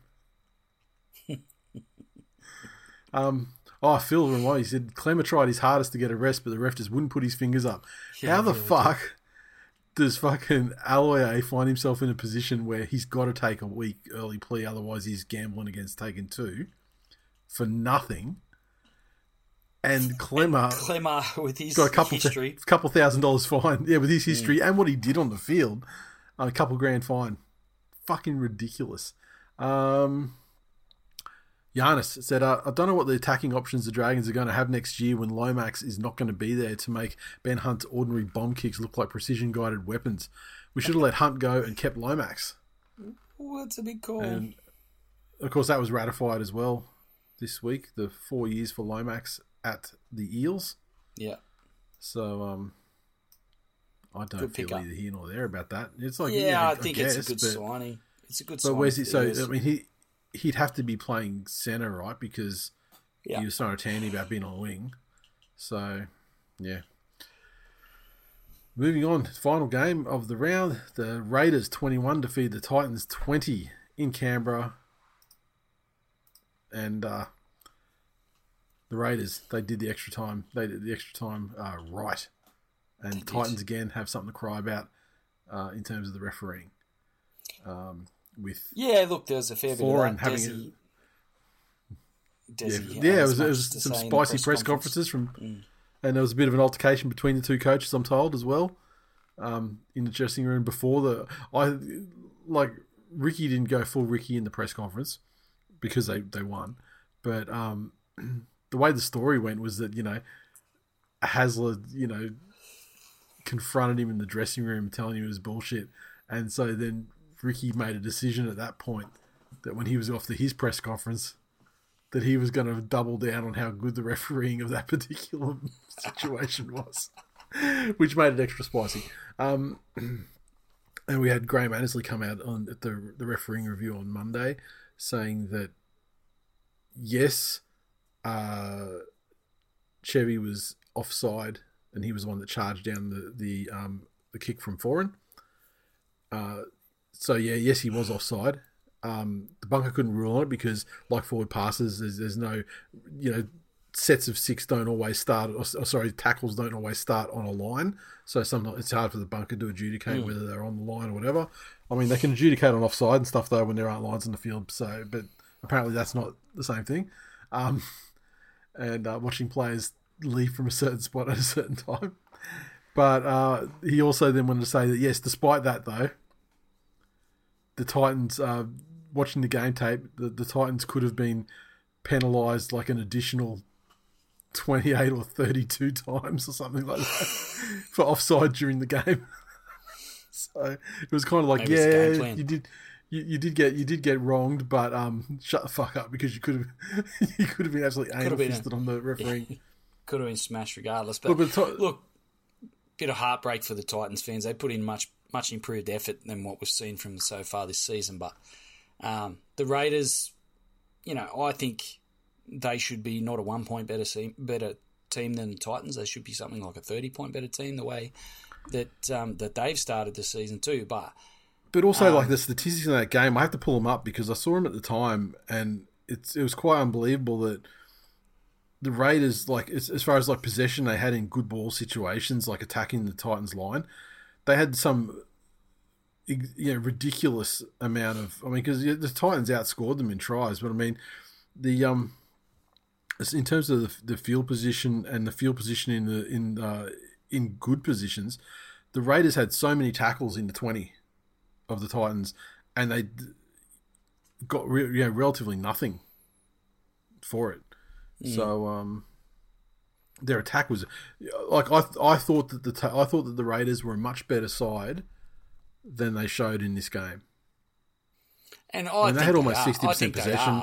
Phil reminded, he said, Clemmer tried his hardest to get a rest, but the ref just wouldn't put his fingers up. Yeah, how the fuck does fucking Aloiai find himself in a position where he's got to take a week early plea, otherwise he's gambling against taking 2 for nothing? And Clemmer with his got a history, couple $1,000 fine. Yeah, with his history and what he did on the field, a couple grand fine. Fucking ridiculous. Giannis said, I don't know what the attacking options the Dragons are going to have next year when Lomax is not going to be there to make Ben Hunt's ordinary bomb kicks look like precision-guided weapons. We should have let Hunt go and kept Lomax. Oh, that's a big call. And, of course, that was ratified as well this week, the 4 years for Lomax at the Eels. Yeah. So, I don't feel either here nor there about that. It's like, I think it's a good signing. It's a good signing. But where's he? So, I mean, he'd have to be playing centre, right? Because he was so tanny about being on a wing. So, yeah. Moving on, final game of the round. The Raiders 21 defeat the Titans 20 in Canberra. And the Raiders, they did the extra time. They did the extra time right. And the Titans, again, have something to cry about in terms of the refereeing. Look, there's a fair bit of that. It was some spicy press conferences and there was a bit of an altercation between the two coaches, I'm told, as well, in the dressing room before Ricky didn't go full Ricky in the press conference because they won, but the way the story went was that Hasler confronted him in the dressing room telling him it was bullshit, and so then Ricky made a decision at that point that when he was off to his press conference that he was going to double down on how good the refereeing of that particular situation was, which made it extra spicy. And we had Graham Annesley come out at the refereeing review on Monday saying that, yes, Chevy was offside and he was the one that charged down the kick from Foran. So, yes, he was offside. The bunker couldn't rule on it because, like forward passes, there's no, sets of 6 don't always start, tackles don't always start on a line. So sometimes it's hard for the bunker to adjudicate whether they're on the line or whatever. I mean, they can adjudicate on offside and stuff, though, when there aren't lines on the field. So, but apparently that's not the same thing. And watching players leave from a certain spot at a certain time. But he also then wanted to say that, yes, despite that, though, the Titans, watching the game tape, the Titans could have been penalised like an additional 28 or 32 times or something like that for offside during the game. So it was kind of like, you did get wronged, but shut the fuck up because you could have been absolutely anal-fisted on the refereeing. Could have been smashed regardless. But look, bit of heartbreak for the Titans fans. They put in much improved effort than what we've seen from them so far this season. But the Raiders, I think they should be not a 1 point better team than the Titans. They should be something like a 30-point better team the way that they've started the season too. But also, like the statistics in that game, I have to pull them up because I saw them at the time, and it was quite unbelievable that the Raiders, like as far as like possession they had in good ball situations, like attacking the Titans line, they had some ridiculous amount of. I mean, because the Titans outscored them in tries, but I mean the in terms of the field position and the field position in good positions, the Raiders had so many tackles in the 20 of the Titans, and they got relatively nothing for it. So their attack was like I thought that the Raiders were a much better side than they showed in this game. And they had almost 60% possession.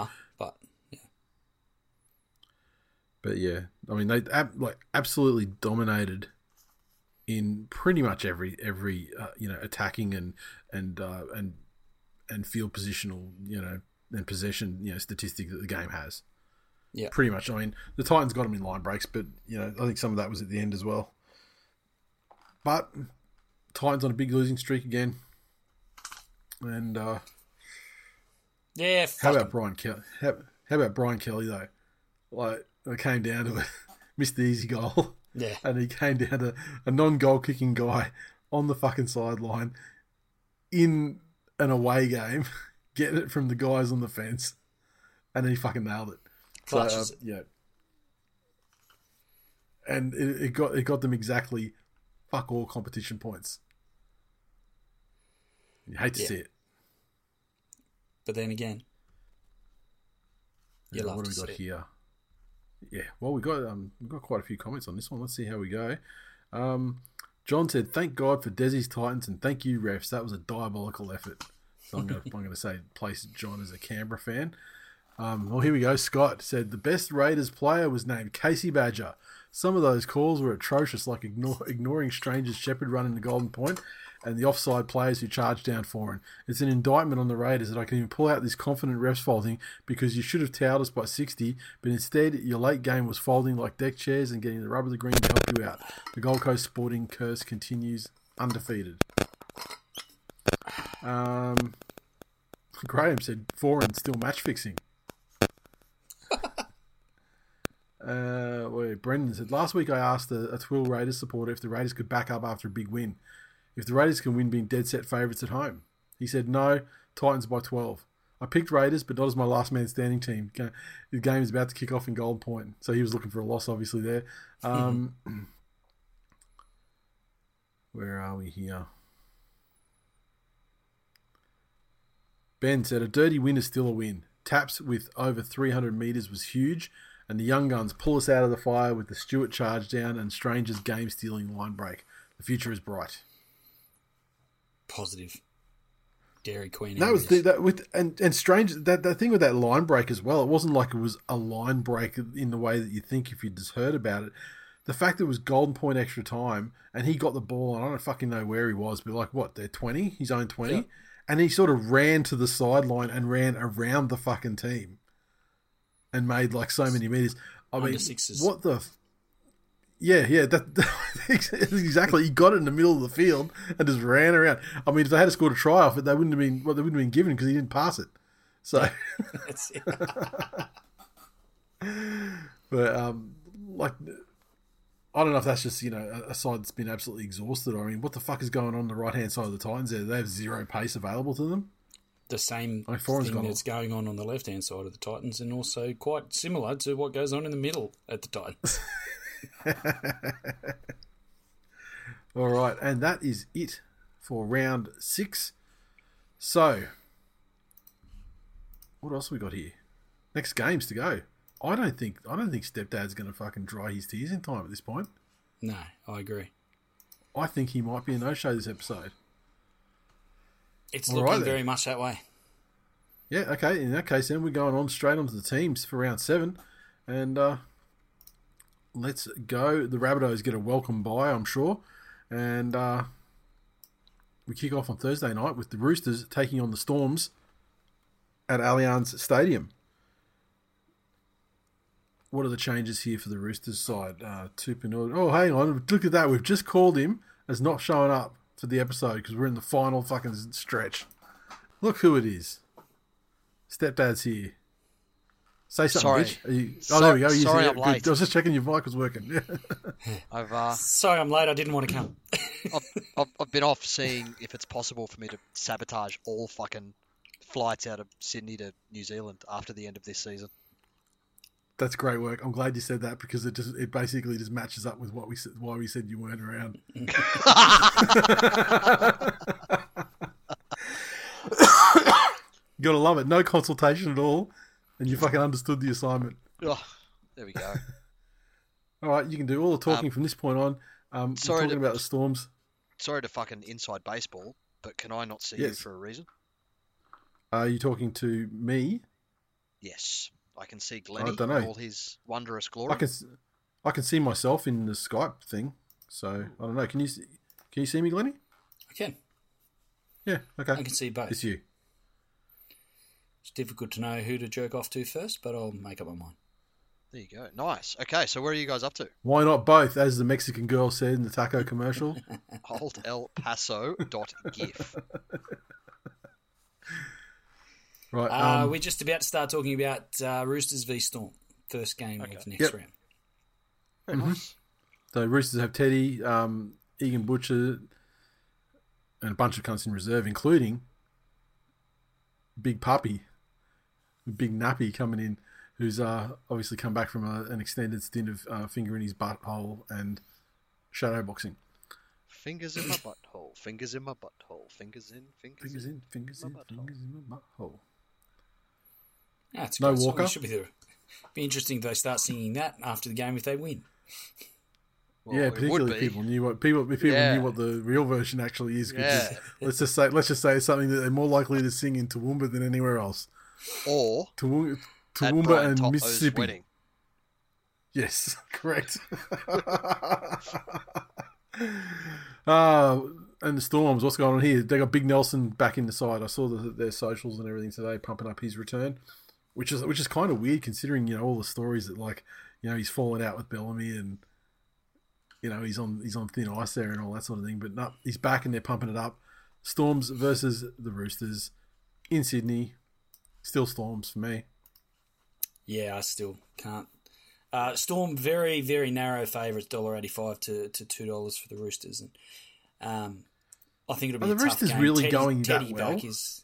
But yeah, I mean they absolutely dominated in pretty much every attacking and field positional and possession statistic that the game has. Yeah, pretty much. I mean, the Titans got them in line breaks, but I think some of that was at the end as well. But Titans on a big losing streak again. And yeah, how about Brian Kelly? How about Brian Kelly though? Like it came down to it, missed the easy goal. Yeah, and he came down to a non-goal kicking guy on the fucking sideline in an away game, getting it from the guys on the fence, and then he fucking nailed it. Clutches it. Yeah. And it got them exactly fuck all competition points. You hate to see it. But then again, you love what to have we got see it. here? Yeah, well, we've got quite a few comments on this one. Let's see how we go. John said, "Thank God for Desi's Titans and thank you, refs. That was a diabolical effort." So I'm going to say place John as a Canberra fan. Well, here we go. Scott said the best Raiders player was named Casey Badger. Some of those calls were atrocious, like ignoring strangers Shepherd running the golden point and the offside players who charged down for him. It's an indictment on the Raiders that I can even pull out this confident refs faulting because you should have towed us by 60, but instead your late game was folding like deck chairs and getting the rub of the green to help you out. The Gold Coast sporting curse continues undefeated. Graham said Foreign still match fixing. Brendan said, last week I asked a Twill Raiders supporter if the Raiders could back up after a big win. If the Raiders can win being dead set favourites at home. He said, no, Titans by 12. I picked Raiders, but not as my last man standing team. The game is about to kick off in Gold Point. So he was looking for a loss, obviously, there. Where are we here? Ben said, a dirty win is still a win. Taps with over 300 metres was huge, and the young guns pull us out of the fire with the Stewart charge down and Stranger's game-stealing line break. The future is bright. Positive. Dairy Queen. That was and Strange that thing with that line break as well. It wasn't like it was a line break in the way that you think if you just heard about it. The fact that it was golden point extra time and he got the ball, and I don't fucking know where he was, but like what, they're 20, his own 20, yep. And he sort of ran to the sideline and ran around the fucking team and made like so many meters. I mean, what the? Yeah, that exactly. He got it in the middle of the field and just ran around. I mean, if they had scored a try off it, they wouldn't have been given because he didn't pass it. So, but like, I don't know if that's just a side that's been absolutely exhausted. I mean, what the fuck is going on the right hand side of the Titans there? They have zero pace available to them. The same thing that's going on the left hand side of the Titans, and also quite similar to what goes on in the middle at the Titans. All right, and that is it for round 6. So, what else we got here? Next games to go. I don't think Stepdad's going to fucking dry his tears in time at this point. No, I agree. I think he might be a no-show this episode. It's looking very much that way. Yeah, okay. In that case, then we're going on straight onto the teams for round 7, and let's go. The Rabbitohs get a welcome bye, I'm sure. And we kick off on Thursday night with the Roosters taking on the Storms at Allianz Stadium. What are the changes here for the Roosters side? Tupanua. Oh, hang on. Look at that. We've just called him as not showing up for the episode because we're in the final fucking stretch. Look who it is. Stepdad's here. Say something, bitch. There we go. Sorry, I'm late. I was just checking your mic was working. Sorry, I'm late. I didn't want to come. I've been off seeing if it's possible for me to sabotage all fucking flights out of Sydney to New Zealand after the end of this season. That's great work. I'm glad you said that because it basically just matches up with what we said, why we said you weren't around. You gotta love it. No consultation at all. And you fucking understood the assignment. Oh, there we go. All right, you can do all the talking from this point on. Talking about the Storms. Sorry to fucking inside baseball, but can I not see you for a reason? Are you talking to me? Yes. I can see Glennie in all his wondrous glory. I can see myself in the Skype thing. So, I don't know. Can you see me, Glennie? I can. Yeah, okay. I can see both. It's you. It's difficult to know who to jerk off to first, but I'll make up my mind. There you go. Nice. Okay, so where are you guys up to? Why not both? As the Mexican girl said in the taco commercial. OldElPaso.gif. Right. We're just about to start talking about Roosters v Storm. First game of next round. Very nice. So Roosters have Teddy, Egan Butcher, and a bunch of cunts in reserve, including Big Puppy, Big Nappy coming in, who's obviously come back from an extended stint of finger in his butthole and shadow boxing. Fingers in my butthole, fingers in my butthole, fingers in my butthole. That's no good. Walker. Should be interesting if they start singing that after the game if they win. Well, yeah, particularly if people knew what knew what the real version actually is. Yeah. Let's just say it's something that they're more likely to sing in Toowoomba than anywhere else. Or Toowoomba and Mississippi. Wedding. Yes, correct. And the Storms, what's going on here? They got Big Nelson back in the side. I saw their socials and everything today, pumping up his return, which is kind of weird considering all the stories that he's fallen out with Bellamy and he's on thin ice there and all that sort of thing. But no, he's back and they're pumping it up. Storms versus the Roosters in Sydney. Still Storms for me. Yeah, I still can't. Storm very, very narrow favourites, $1.85 to $2 for the Roosters, and I think it'll be a tough Roosters game. really Teddy that well? back is,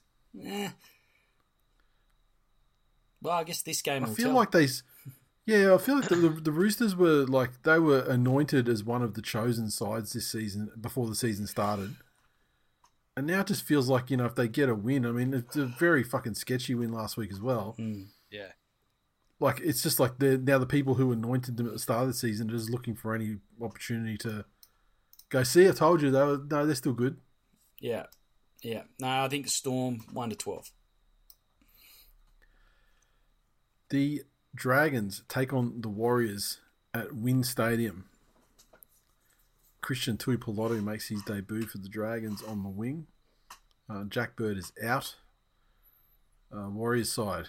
well, I guess this game. I feel like the Roosters were they were anointed as one of the chosen sides this season before the season started. And now it just feels like, if they get a win, I mean, it's a very fucking sketchy win last week as well. Yeah. It's just like now the people who anointed them at the start of the season are just looking for any opportunity to go, see, I told you, they're still good. Yeah. Yeah. No, I think Storm 1-12. The Dragons take on the Warriors at Wynn Stadium. Christian Tuipulotu makes his debut for the Dragons on the wing. Jack Bird is out. Warriors side.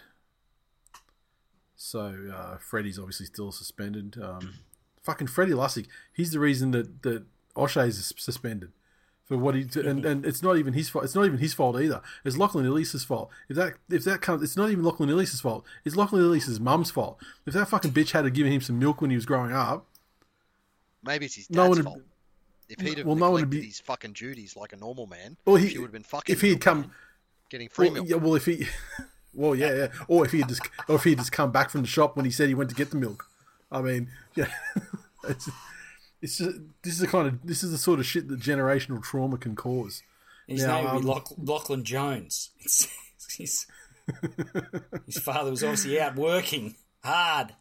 So Freddie's obviously still suspended. Fucking Freddie Lussick. He's the reason that O'Shea is suspended for what he and it's not even his fault. It's not even his fault either. It's Lachlan Ilias's fault. If that comes, it's not even Lachlan Ilias's fault. It's Lachlan Ilias's mum's fault. If that fucking bitch had given him some milk when he was growing up, maybe it's his dad's fault. If he'd have neglected his fucking duties like a normal man, he would have been fucking. If he had come getting free milk. Yeah, well, if he, well, yeah. Or if he had just come back from the shop when he said he went to get the milk. I mean, yeah, it's just this is the sort of shit that generational trauma can cause. His name would be Lachlan Jones. His father was obviously out working hard.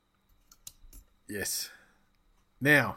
Yes. Now,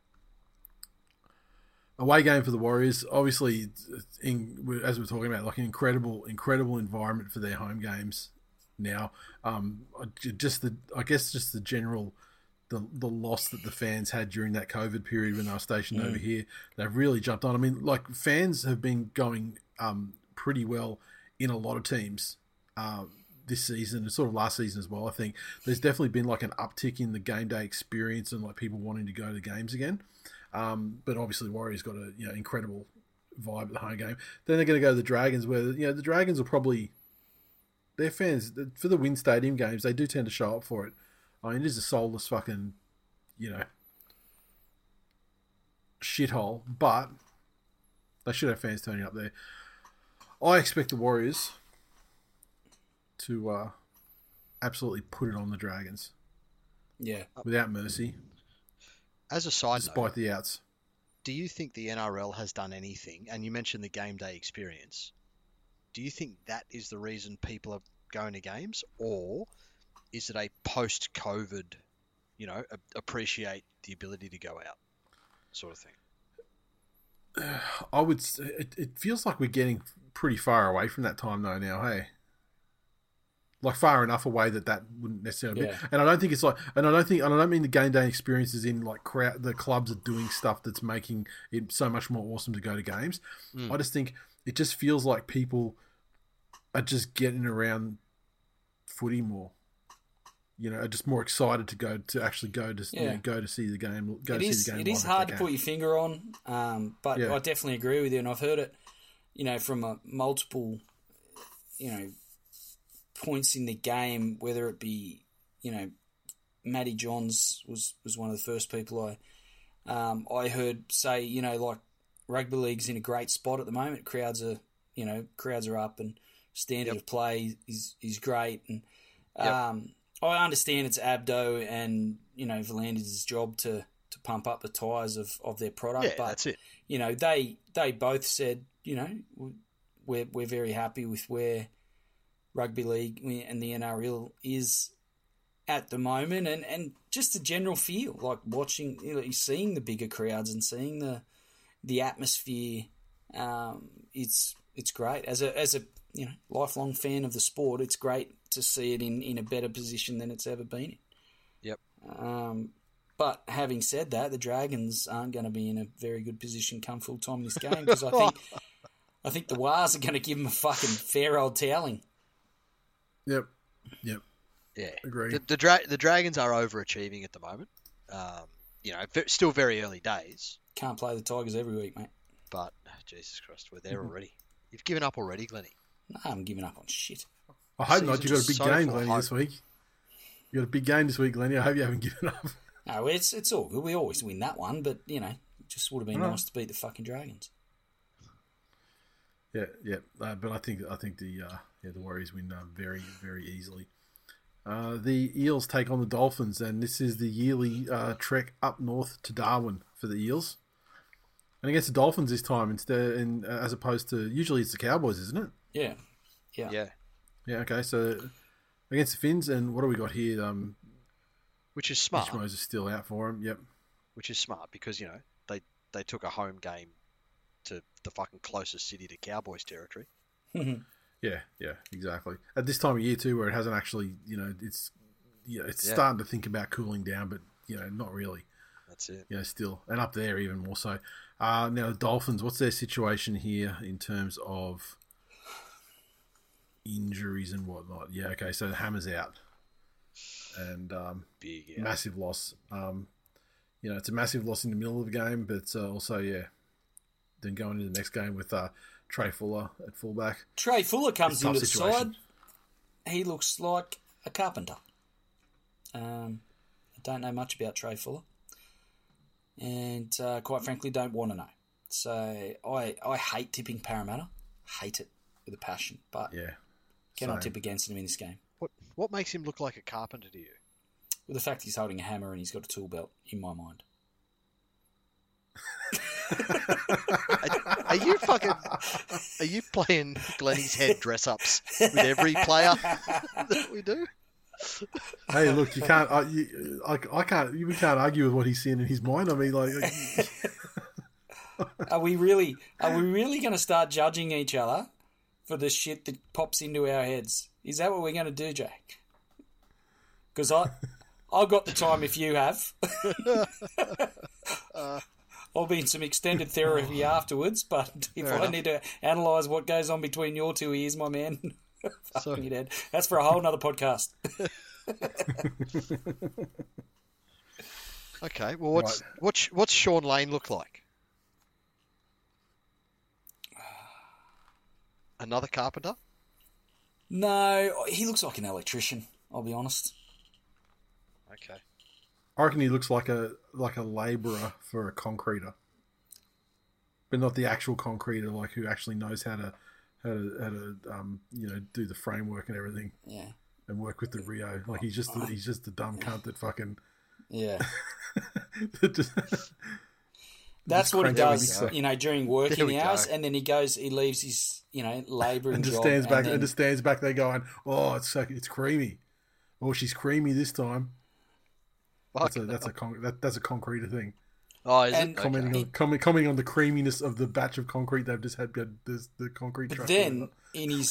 away game for the Warriors. Obviously, as we're talking about, an incredible environment for their home games. Now, just the general the loss that the fans had during that COVID period when they were stationed over here, they've really jumped on. I mean, fans have been going pretty well in a lot of teams this season and sort of last season as well. I think there's definitely been an uptick in the game day experience and people wanting to go to games again. But obviously Warriors got an incredible vibe at the home game. Then they're going to go to the Dragons where the Dragons will probably, their fans for the Wynn Stadium games, they do tend to show up for it. I mean, it is a soulless fucking, shithole, but they should have fans turning up there. I expect the Warriors to absolutely put it on the Dragons. Yeah. Without mercy. As a side despite note, the outs. Do you think the NRL has done anything, and you mentioned the game day experience, do you think that is the reason people are going to games, or is it a post-COVID, appreciate the ability to go out sort of thing? I would say it feels like we're getting pretty far away from that time though now, hey? Far enough away that wouldn't necessarily be. And I don't think it's I don't mean the game day experience is in the clubs are doing stuff that's making it so much more awesome to go to games. I just think it just feels like people are just getting around footy more. are just more excited to go to see the game. It is hard to put your finger on, but I definitely agree with you, and I've heard it, from multiple, points in the game, whether it be, Matty Johns was one of the first people I heard say, like rugby league's in a great spot at the moment. Crowds are up and standard of play is great. And I understand it's Abdo and, Volandis' job to pump up the tyres of their product. Yeah, but, that's it. They both said, we're very happy with where rugby league and the NRL is at the moment, and just a general feel like watching, seeing the bigger crowds and seeing the atmosphere. It's great as a lifelong fan of the sport. It's great to see it in a better position than it's ever been in. Yep. But having said that, the Dragons aren't going to be in a very good position come full time in this game, because I think the Wars are going to give them a fucking fair old toweling. Yep. Yeah, agree. The Dragons are overachieving at the moment. Still very early days. Can't play the Tigers every week, mate. But Jesus Christ, we're there already. You've given up already, Glennie. No, I haven't given up on shit. I hope not. You've got a big game, Glennie, this week. You got a big game this week, Glennie. I hope you haven't given up. No, it's all good. We always win that one, but it just would have been nice to beat the fucking Dragons. Yeah. But I think the Warriors win very, very easily. The Eels take on the Dolphins, and this is the yearly trek up north to Darwin for the Eels. And against the Dolphins this time, instead, as opposed to usually it's the Cowboys, isn't it? Yeah. Yeah. Okay, so against the Finns, and what do we got here? Which is smart. Ishmos is still out for him. Yep. Which is smart because they took a home game to the fucking closest city to Cowboys territory. Yeah, exactly. At this time of year too, where it hasn't actually, it's starting to think about cooling down, but not really. That's it. Still, and up there even more so. Now the Dolphins, what's their situation here in terms of injuries and whatnot? Yeah, okay. So the Hammer's out, and big massive loss. It's a massive loss in the middle of the game, but also then going into the next game with Trey Fuller at fullback. Trey Fuller comes into the side. He looks like a carpenter. I don't know much about Trey Fuller, and quite frankly, don't want to know. So I hate tipping Parramatta. Hate it with a passion, but cannot tip against him in this game. What makes him look like a carpenter to you? Well, the fact he's holding a hammer and he's got a tool belt, in my mind. Are you playing Glennie's head dress ups with every player that we do? Hey, look, you can't. I can't. We can't argue with what he's seeing in his mind. I mean, like, are we really going to start judging each other for the shit that pops into our heads? Is that what we're going to do, Jack? Because I've got the time if you have. I'll be in some extended therapy afterwards, but if I need to analyse what goes on between your two ears, my man, fucking dead. That's for a whole nother podcast. Okay, well, what's Sean Lane look like? Another carpenter? No, he looks like an electrician, I'll be honest. Okay. I reckon he looks like a labourer for a concreter, but not the actual concreter, like who actually knows how to do the framework and everything. Yeah. And work with the Rio. Like he's just the dumb cunt that fucking That's what he does, during working hours, and then he leaves his, labouring and job. And stands back there going, "Oh, it's creamy. Oh, she's creamy this time." That's a concrete thing. Oh, is it? Commenting on the creaminess of the batch of concrete they've just had. The concrete truck. Then in his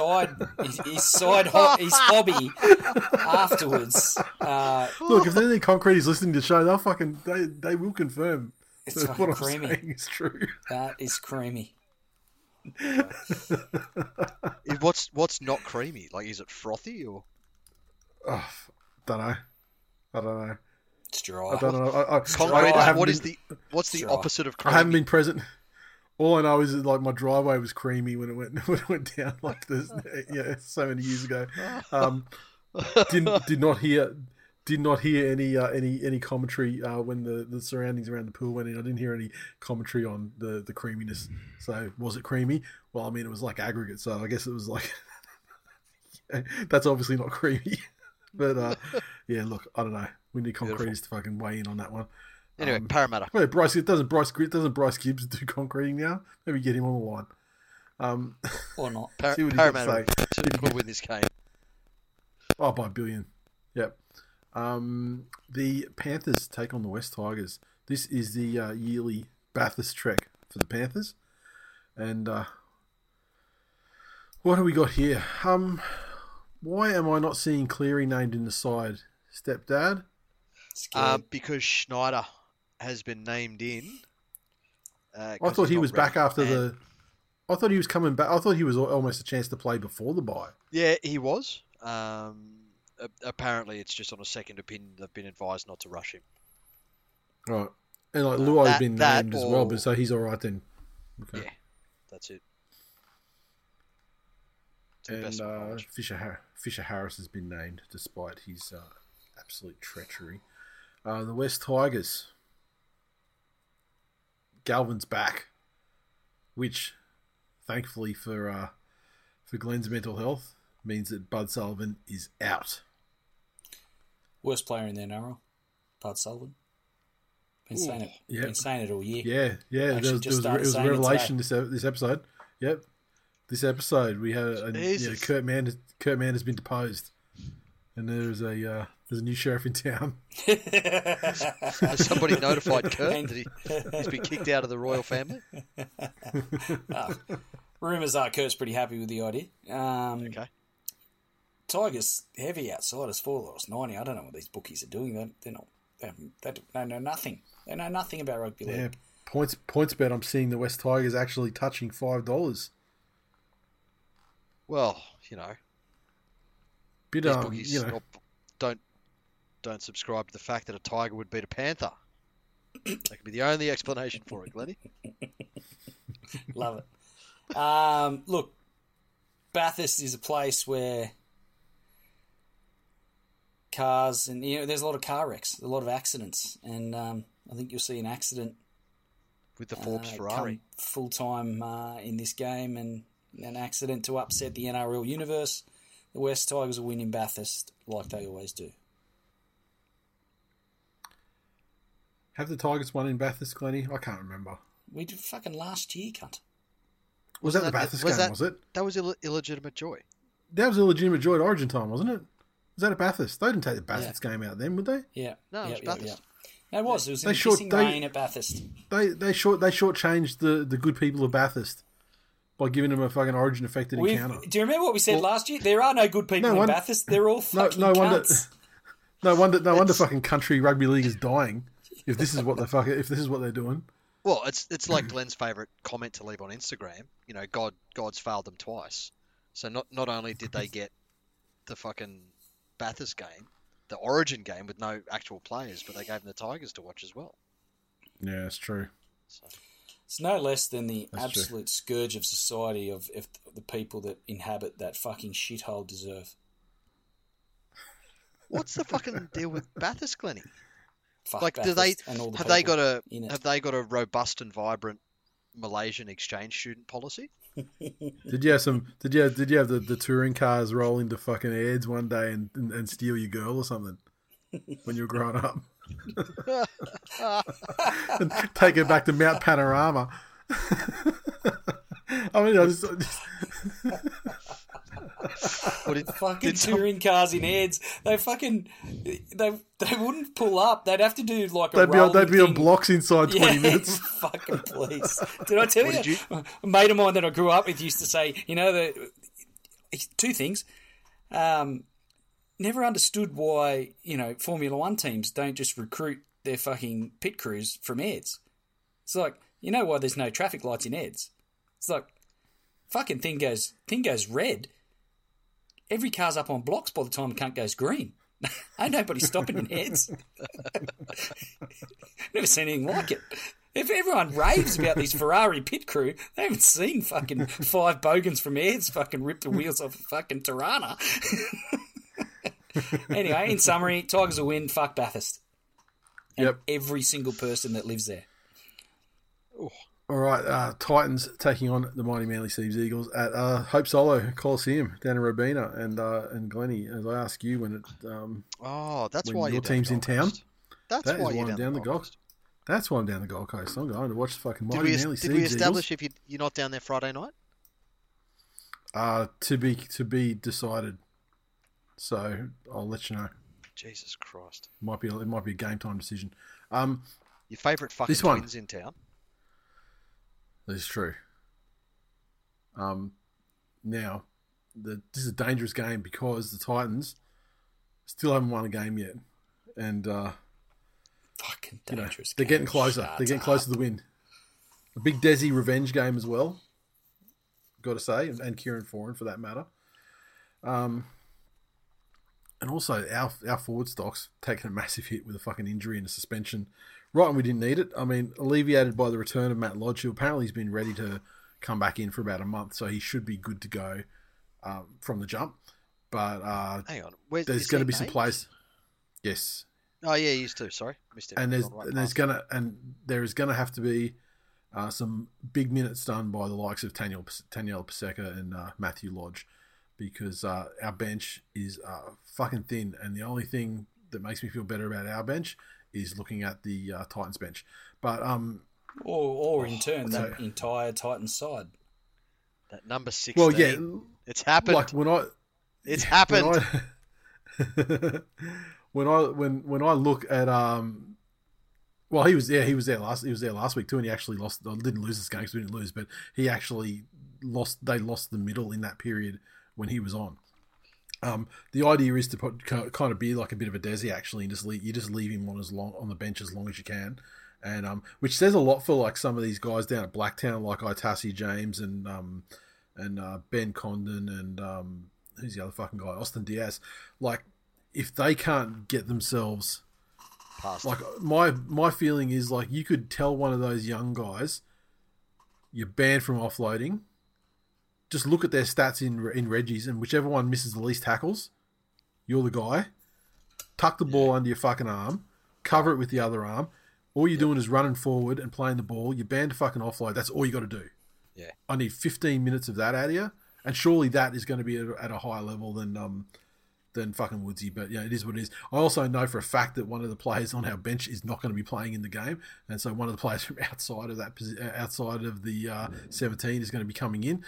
hobby afterwards. Look, if any concrete is listening to the show, they will confirm. It's what I'm creamy. saying is true. That is creamy. What's not creamy? Like, is it frothy or? Don't know. I don't know. It's dry. I don't know. Concrete. What's the Dry. opposite of I creamy? haven't been present. All I know is that, like, my driveway was creamy when it went down like this. Yeah, so many years ago. Did not hear any commentary when the surroundings around the pool went in. I didn't hear any commentary on the creaminess. So was it creamy? Well, I mean, it was like aggregate, so I guess it was like that's obviously not creamy. But yeah, look, I don't know. We need concreters to fucking weigh in on that one. Anyway, Parramatta. Wait, doesn't Bryce Gibbs do concreting now? Maybe get him on the line. Or not. See what he Parramatta can say. could win this game. Oh, by a billion. Yep. The Panthers take on the West Tigers. This is the yearly Bathurst trek for the Panthers. And what have we got here? Why am I not seeing Cleary named in the side? Stepdad? Because Schneider has been named in. I thought he was back after the... I thought he was coming back. I thought he was almost a chance to play before the bye. Yeah, he was. Apparently, it's just on a second opinion. They've been advised not to rush him. Right. And like Luai's been named as well, but so he's all right then. Okay. Yeah, that's it. And Fisher Harris has been named despite his absolute treachery. The West Tigers. Galvin's back, which, thankfully for Glenn's mental health, means that Bud Sullivan is out. Worst player in their NRL, Bud Sullivan. Been saying it all year. Yeah. It was a revelation this episode. Yep. This episode we had Kurt Mann has been deposed, and there's a new sheriff in town. Has somebody notified Kurt that he's been kicked out of the royal family? Rumours are Kurt's pretty happy with the idea. Okay. Tigers heavy outsiders $4.90. I don't know what these bookies are doing. They know nothing. They know nothing about rugby league. Yeah, points bet. I'm seeing the West Tigers actually touching $5. Well, these bookies don't subscribe to the fact that a tiger would beat a panther. That could be the only explanation for it, Glennie. Love it. Look, Bathurst is a place where cars and there's a lot of car wrecks, a lot of accidents, and I think you'll see an accident with the Forbes Ferrari full time in this game, and an accident to upset the NRL universe. The West Tigers will win in Bathurst like they always do. Have the Tigers won in Bathurst, Glennie? I can't remember. We did fucking last year, cunt. Was that the Bathurst game, was it? That was illegitimate joy. That was illegitimate joy at Origin time, wasn't it? Was that at Bathurst? They didn't take the Bathurst game out then, would they? Yeah. No, it was Bathurst. No, it was. It was in pissing rain at Bathurst. They shortchanged the good people of Bathurst by giving them a fucking Origin affected encounter. Do you remember what we said last year? There are no good people in Bathurst. They're all fucking cunts. No wonder fucking country rugby league is dying. If this is what they're doing. Well, it's like Glenn's favourite comment to leave on Instagram. God's failed them twice. So not only did they get the fucking Bathurst game, the Origin game with no actual players, but they gave them the Tigers to watch as well. Yeah, that's true. So. It's no less than the absolute scourge of society of the people that inhabit that fucking shithole deserve. What's the fucking deal with Bathurst, Glennie? Like, have they got a robust and vibrant Malaysian exchange student policy? Did you have the touring cars roll into fucking ads one day and steal your girl or something when you were growing up? And take her back to Mount Panorama. I mean, touring cars in ads. They wouldn't pull up. They'd have to do like they'd be on blocks inside 20 minutes. Fucking please. Did I tell you? A mate of mine that I grew up with used to say, two things. Never understood why, Formula One teams don't just recruit their fucking pit crews from ads. It's like, why there's no traffic lights in ads? It's like, fucking thing goes red. Every car's up on blocks by the time the cunt goes green. Ain't nobody stopping in heads. Never seen anything like it. If everyone raves about these Ferrari pit crew, they haven't seen fucking 5 bogans from heads fucking rip the wheels off a fucking Tirana. Anyway, in summary, Tigers will win. Fuck Bathurst. And every single person that lives there. Ooh. All right, Titans taking on the mighty Manly Seas Eagles at Hope Solo Coliseum down in Robina, and Glennie, as I ask you when that's why your team's in town. That's why you're down the Gold Coast. That's why I'm down the Gold Coast. I'm going to watch the fucking mighty Manly Seas Eagles. Did we establish if you're not down there Friday night? To be decided. So I'll let you know. Jesus Christ! It might be a game time decision. Your favourite fucking Twins in town. That is true. Now, this is a dangerous game because the Titans still haven't won a game yet, and fucking dangerous. They're getting closer. They're getting closer to the win. A big Desi revenge game as well. Got to say, and Kieran Foran for that matter. And also, our forward stock's taken a massive hit with a fucking injury and a suspension. Right when we didn't need it. I mean, alleviated by the return of Matt Lodge, who apparently he's been ready to come back in for about a month, so he should be good to go from the jump. But hang on, there's going to be some players. Yes. Oh yeah, he used to. Sorry, missed it. And there is going to have to be some big minutes done by the likes of Taniela Paseka and Matthew Lodge, because our bench is fucking thin, and the only thing that makes me feel better about our bench is looking at the Titans bench. But or in turn that entire Titans side. That number 16. Well, yeah, it's happened. Like it's happened. When I look at well, he was there last week too, and he actually lost. Didn't lose this game because we didn't lose, but he actually lost. They lost the middle in that period when he was on. The idea is to kind of be like a bit of a Desi actually, and just leave him on the bench as long as you can, and which says a lot for like some of these guys down at Blacktown, like Itasi James and Ben Condon and who's the other fucking guy, Austin Diaz. Like, if they can't get themselves past, like my feeling is like you could tell one of those young guys you're banned from offloading. Just look at their stats in Reggie's, and whichever one misses the least tackles, you're the guy. Tuck the ball under your fucking arm, cover it with the other arm. All you're doing is running forward and playing the ball. You're banned to fucking offload. That's all you got to do. Yeah. I need 15 minutes of that out of you, and surely that is going to be at a higher level than fucking Woodsy, but yeah, it is what it is. I also know for a fact that one of the players on our bench is not going to be playing in the game, and so one of the players from outside of the 17 is going to be coming in,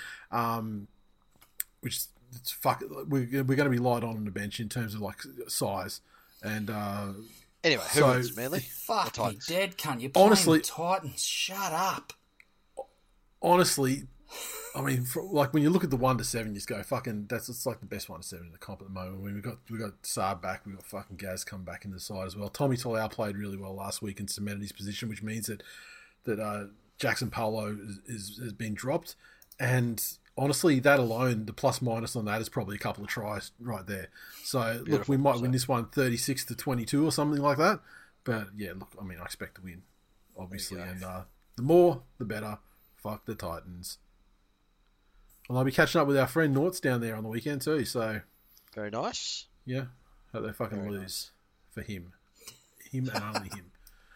which we're going to be light on the bench in terms of like size. And anyway, who wins, Manly? Fuck me dead, cunt. You're playing honestly, Titans. Shut up. Honestly. I mean, like when you look at the 1 to 7, you just go, "Fucking, it's like the best 1 to 7 in the comp at the moment." I mean, we got Saab back, we got fucking Gaz come back in the side as well. Tommy Talau played really well last week and cemented his position, which means that Jackson Paulo has been dropped. And honestly, that alone, the plus minus on that is probably a couple of tries right there. So look, we might win this one 36-22 or something like that. But yeah, look, I mean, I expect to win, obviously, and the more, the better. Fuck the Titans. Well, I'll be catching up with our friend Norts down there on the weekend too, so... Very nice. Yeah. Hope they fucking lose nice. For him. Him and only him.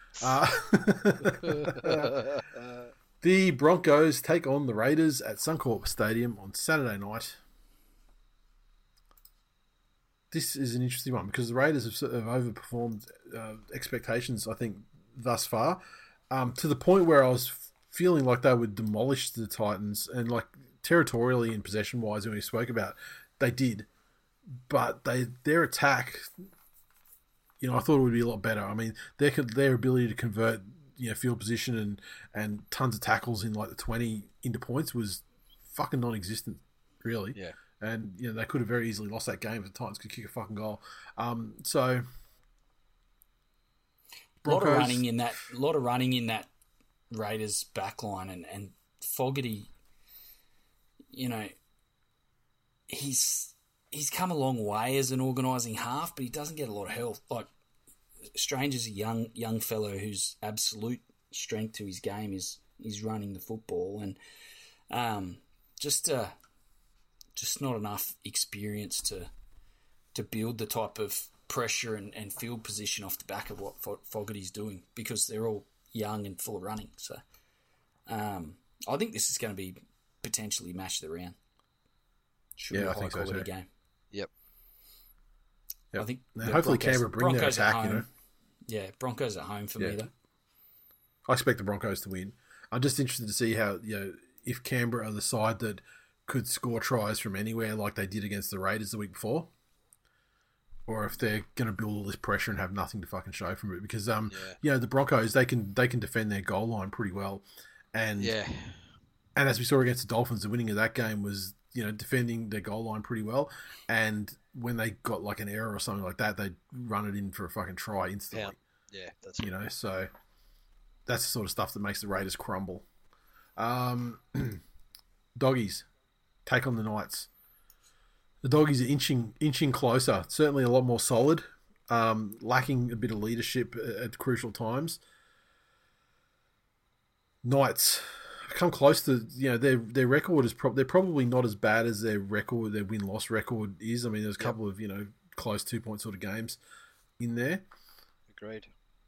The Broncos take on the Raiders at Suncorp Stadium on Saturday night. This is an interesting one because the Raiders have overperformed expectations, I think, thus far, to the point where I was feeling like they would demolish the Titans, and like territorially and possession wise, when we spoke about, they did, but their attack, I thought it would be a lot better. I mean, their ability to convert field position and tons of tackles in like the 20 into points was fucking non-existent, really. Yeah. And they could have very easily lost that game if the Titans could kick a fucking goal. So Broncos, a lot of running in that Raiders backline, and Fogarty, he's he's come a long way as an organising half, but he doesn't get a lot of help. Like, Strange is a young fellow whose absolute strength to his game is running the football, and just not enough experience to build the type of pressure and field position off the back of what Fogarty's doing, because they're all young and full of running. So I think this is going to be potentially match of the round. Should be a high quality game. Yep. I think hopefully Canberra bring their attack, you know. Yeah, Broncos at home for me though. I expect the Broncos to win. I'm just interested to see how, you know, if Canberra are the side that could score tries from anywhere like they did against the Raiders the week before, or if they're going to build all this pressure and have nothing to fucking show from it. Because you know, the Broncos, they can defend their goal line pretty well, and as we saw against the Dolphins, the winning of that game was, you know, defending their goal line pretty well, and when they got like an error or something like that, they'd run it in for a fucking try instantly. Yeah, that's you know, so that's the sort of stuff that makes the Raiders crumble. Doggies take on the Knights. The Doggies are inching closer. Certainly a lot more solid. Lacking a bit of leadership at crucial times. Knights come close to, you know, their record is they're probably not as bad as their win-loss record is. I mean, there's a couple of, you know, close 2-point sort of games in there. Agreed.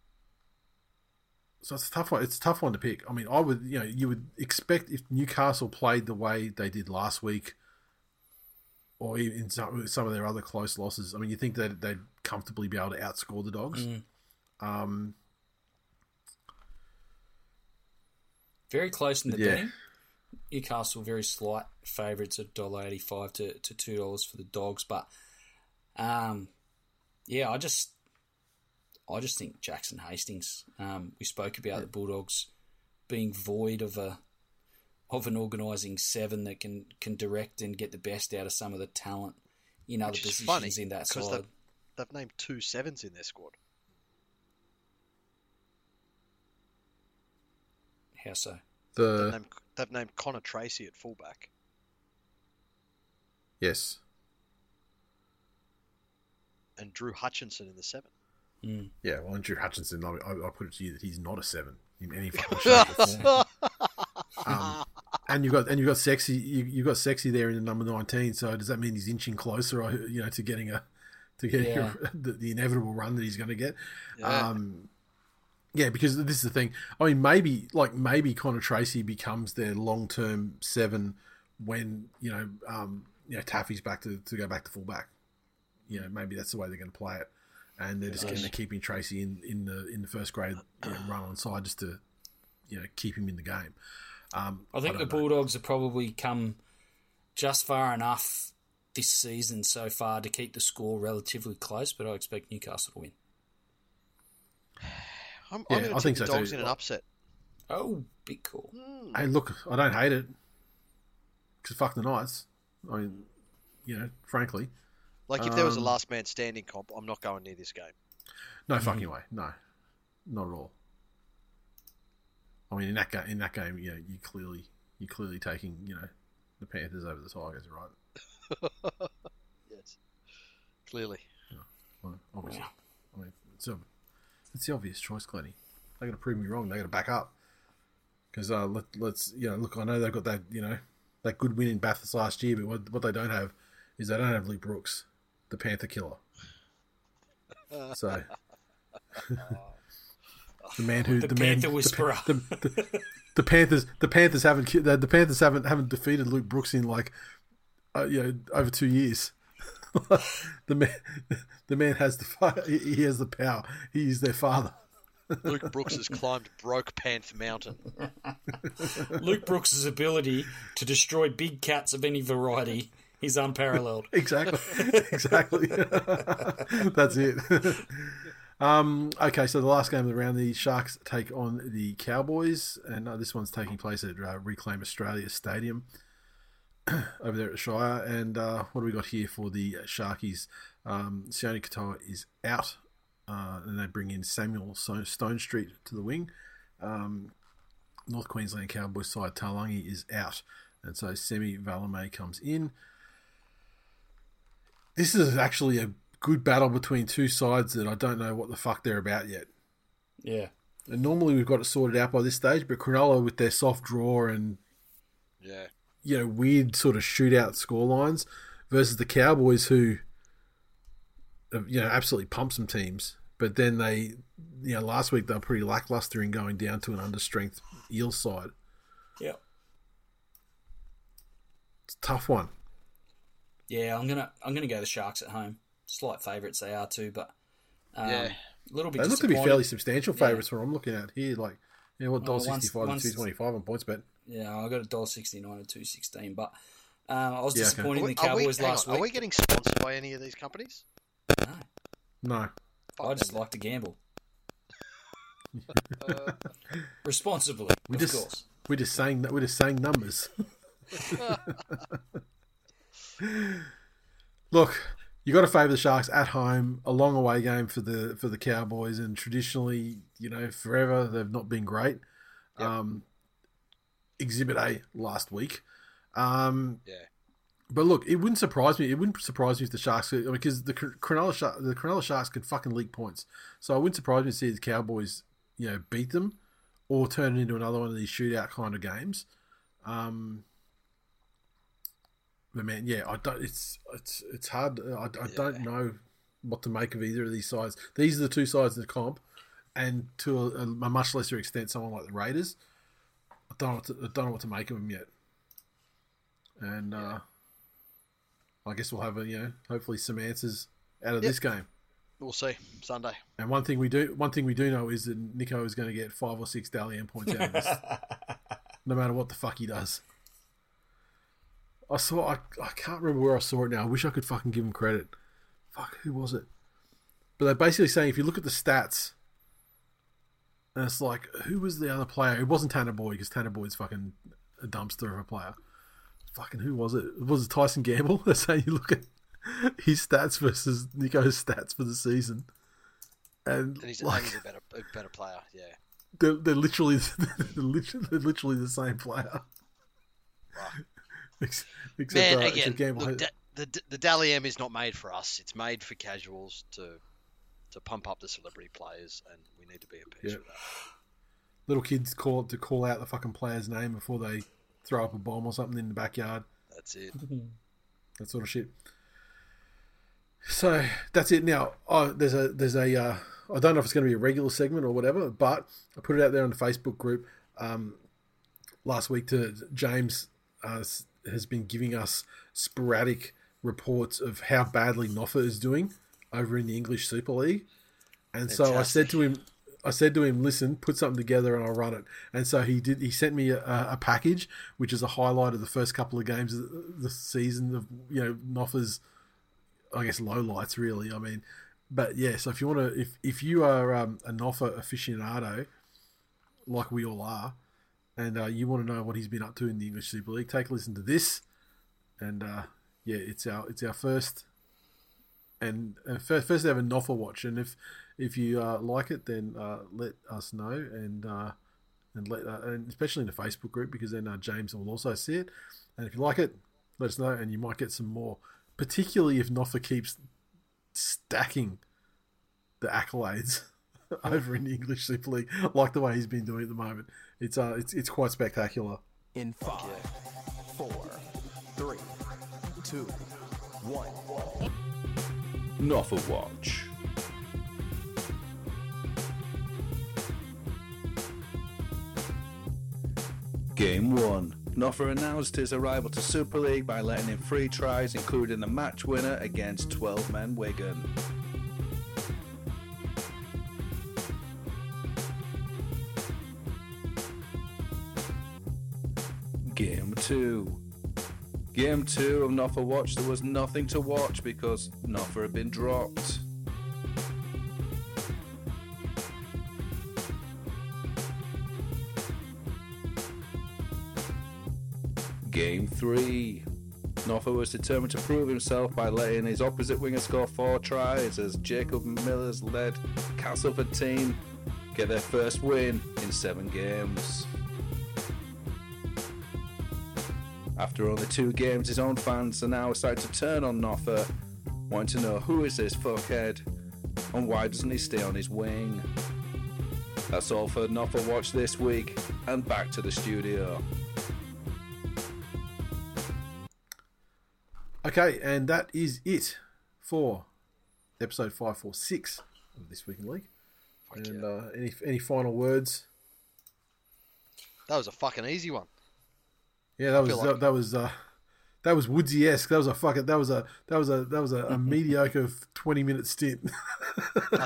So it's a tough one. It's a tough one to pick. I mean, you would expect if Newcastle played the way they did last week, or even some of their other close losses. I mean, you think that they'd comfortably be able to outscore the Dogs. Very close in the betting. Newcastle very slight favourites at $1.85 to $2 for the Dogs, but I just think Jackson Hastings. We spoke about the Bulldogs being void of an organising seven that can direct and get the best out of some of the talent in other positions in that side. They've named 2 sevens in their squad. How so? They've named Connor Tracy at fullback. Yes. And Drew Hutchinson in the 7. Yeah, well, and Drew Hutchinson, I put it to you that he's not a 7 in any fucking shape or form. And you've got Sexy. You've got Sexy there in the number 19. So does that mean he's inching closer, you know, to getting the inevitable run that he's going to get? Yeah. Because this is the thing. I mean, maybe Connor Tracy becomes their long-term 7 when Taffy's back to go back to fullback. You know, maybe that's the way they're going to play it, and they're just they're keeping Tracy in the first grade run on side just to keep him in the game. I think the Bulldogs have probably come just far enough this season so far to keep the score relatively close, but I expect Newcastle to win. I'm going to take the Dogs in an upset. Oh, big call. Hey, look, I don't hate it because fuck the Knights. I mean, frankly. Like, if there was a last man standing comp, I'm not going near this game. No fucking way. No, not at all. I mean, in that game, you're clearly taking, the Panthers over the Tigers, right? Yes, clearly. Yeah, well, obviously. Yeah. I mean, it's the obvious choice, Glennie. They're going to prove me wrong. They're going to back up because let's look. I know they've got that that good win in Bathurst last year, but what they don't have is they don't have Luke Brooks, the Panther killer. So. The Panther whisperer. The Panthers haven't defeated Luke Brooks in over 2 years. the man has he has the power. He is their father. Luke Brooks has climbed Broke-Panther Mountain. Luke Brooks' ability to destroy big cats of any variety is unparalleled. Exactly. That's it. Okay, so the last game of the round, the Sharks take on the Cowboys, and this one's taking place at Reclaim Australia Stadium over there at the Shire. And what do we got here for the Sharkies? Sione Katoa is out, and they bring in Samuel Stone Street to the wing. North Queensland Cowboys side, Talangi is out, and so Semi Valame comes in. This is actually a good battle between two sides that I don't know what the fuck they're about yet. Yeah. And normally we've got it sorted out by this stage, but Cronulla with their soft draw and weird sort of shootout scorelines versus the Cowboys who absolutely pump some teams. But then they, last week they were pretty lackluster in going down to an understrength Eels side. Yeah. It's a tough one. Yeah, I'm gonna go the Sharks at home. Slight favourites they are too, but a little bit. They look to be fairly substantial favourites. What I'm looking at here, like $1.65 to $2.25 on PointsBet. Yeah, I got $1.69 and $2.16, but I was disappointed in the Cowboys last week. Are we getting sponsored by any of these companies? No. I just like to gamble. Responsibly, of course. We're just saying numbers. Look, you got to favour the Sharks at home. A long away game for the Cowboys, and traditionally, forever they've not been great. Yep. Exhibit A last week. But look, it wouldn't surprise me. It wouldn't surprise me if the Sharks, because the Cronulla Sharks can fucking leak points. So it wouldn't surprise me to see the Cowboys, beat them, or turn it into another one of these shootout kind of games. But man, I don't. It's hard. I don't know what to make of either of these sides. These are the two sides of the comp, and to a much lesser extent, someone like the Raiders. I don't know what to make of them yet. And I guess we'll have hopefully some answers out of this game. We'll see Sunday. And one thing we do know is that Nico is going to get 5 or 6 Dally M points out of this, no matter what the fuck he does. I can't remember where I saw it now. I wish I could fucking give him credit. Fuck, who was it? But they're basically saying if you look at the stats, and it's like, who was the other player? It wasn't Tanner Boyd, because Tanner Boyd's fucking a dumpster of a player. Fucking who was it? Was it Tyson Gamble? They're saying you look at his stats versus Nico's stats for the season, and he's a better player. Yeah, they're literally the same player. Right. Except, man, again, look, the Dally M is not made for us. It's made for casuals to pump up the celebrity players, and we need to be at peace with that. Little kids call out the fucking player's name before they throw up a bomb or something in the backyard. That's it. That sort of shit. So that's it. Now, there's a I don't know if it's going to be a regular segment or whatever, but I put it out there on the Facebook group last week to James. Has been giving us sporadic reports of how badly Noffa is doing over in the English Super League, and Fantastic. So I said to him, listen, put something together and I'll run it. And so he did. He sent me a package, which is a highlight of the first couple of games of the season of Noffa's, I guess, lowlights really. I mean, but yeah. So if you want to, if you are a Noffa aficionado, like we all are, and you want to know what he's been up to in the English Super League, take a listen to this. And it's our first first ever Noffa watch. And if you like it, then let us know, and especially in the Facebook group, because then James will also see it. And if you like it, let us know, and you might get some more. Particularly if Noffa keeps stacking the accolades over in the English Super League, like the way he's been doing at the moment. It's quite spectacular. In 5, 4, 3, 2, 1. Noffa Watch. Game 1. Noffa announced his arrival to Super League by letting in 3 tries, including the match winner against 12-men Wigan. Game 2. Game 2 of Noffa Watch, there was nothing to watch because Noffa had been dropped. Game 3. Noffa was determined to prove himself by letting his opposite winger score 4 tries as Jacob Miller's led Castleford team get their first win in 7 games. After only 2 games, his own fans are now starting to turn on Noffa wanting to know who is this fuckhead and why doesn't he stay on his wing. That's all for Not For Watch this week, and back to the studio. Okay, and that is it for episode 546 of This Week in League. And any final words? That was a fucking easy one. Yeah, that was Woodsy-esque. That was a mediocre 20-minute stint. I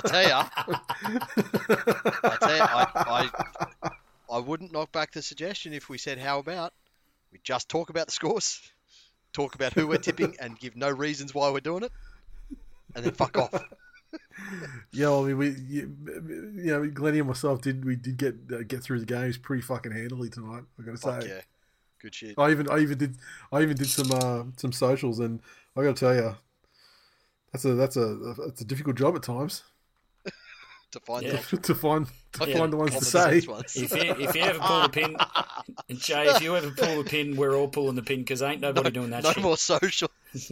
tell you, I wouldn't knock back the suggestion if we said, how about we just talk about the scores, talk about who we're tipping, and give no reasons why we're doing it, and then fuck off. Yeah, I mean, Glennie and myself did get through the games pretty fucking handily tonight. I gotta say, yeah, good shit. I even did some socials, and I gotta tell you, that's a difficult job at times. To find the ones to say. If you ever pull the pin, Jay, if you ever pull the pin, we're all pulling the pin because ain't nobody doing that shit. No more social.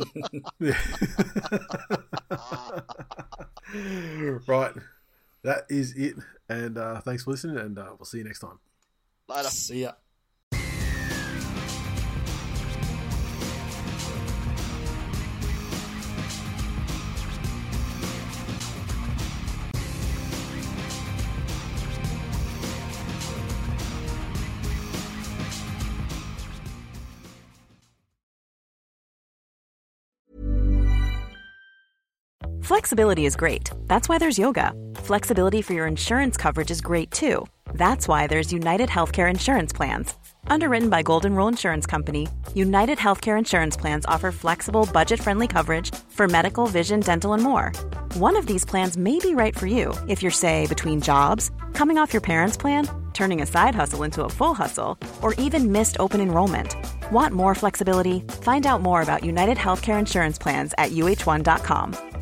Right. That is it. And thanks for listening, and we'll see you next time. Later. See ya. Flexibility is great. That's why there's yoga. Flexibility for your insurance coverage is great too. That's why there's United Healthcare Insurance Plans. Underwritten by Golden Rule Insurance Company, United Healthcare Insurance Plans offer flexible, budget-friendly coverage for medical, vision, dental, and more. One of these plans may be right for you if you're, say, between jobs, coming off your parents' plan, turning a side hustle into a full hustle, or even missed open enrollment. Want more flexibility? Find out more about United Healthcare Insurance Plans at uh1.com.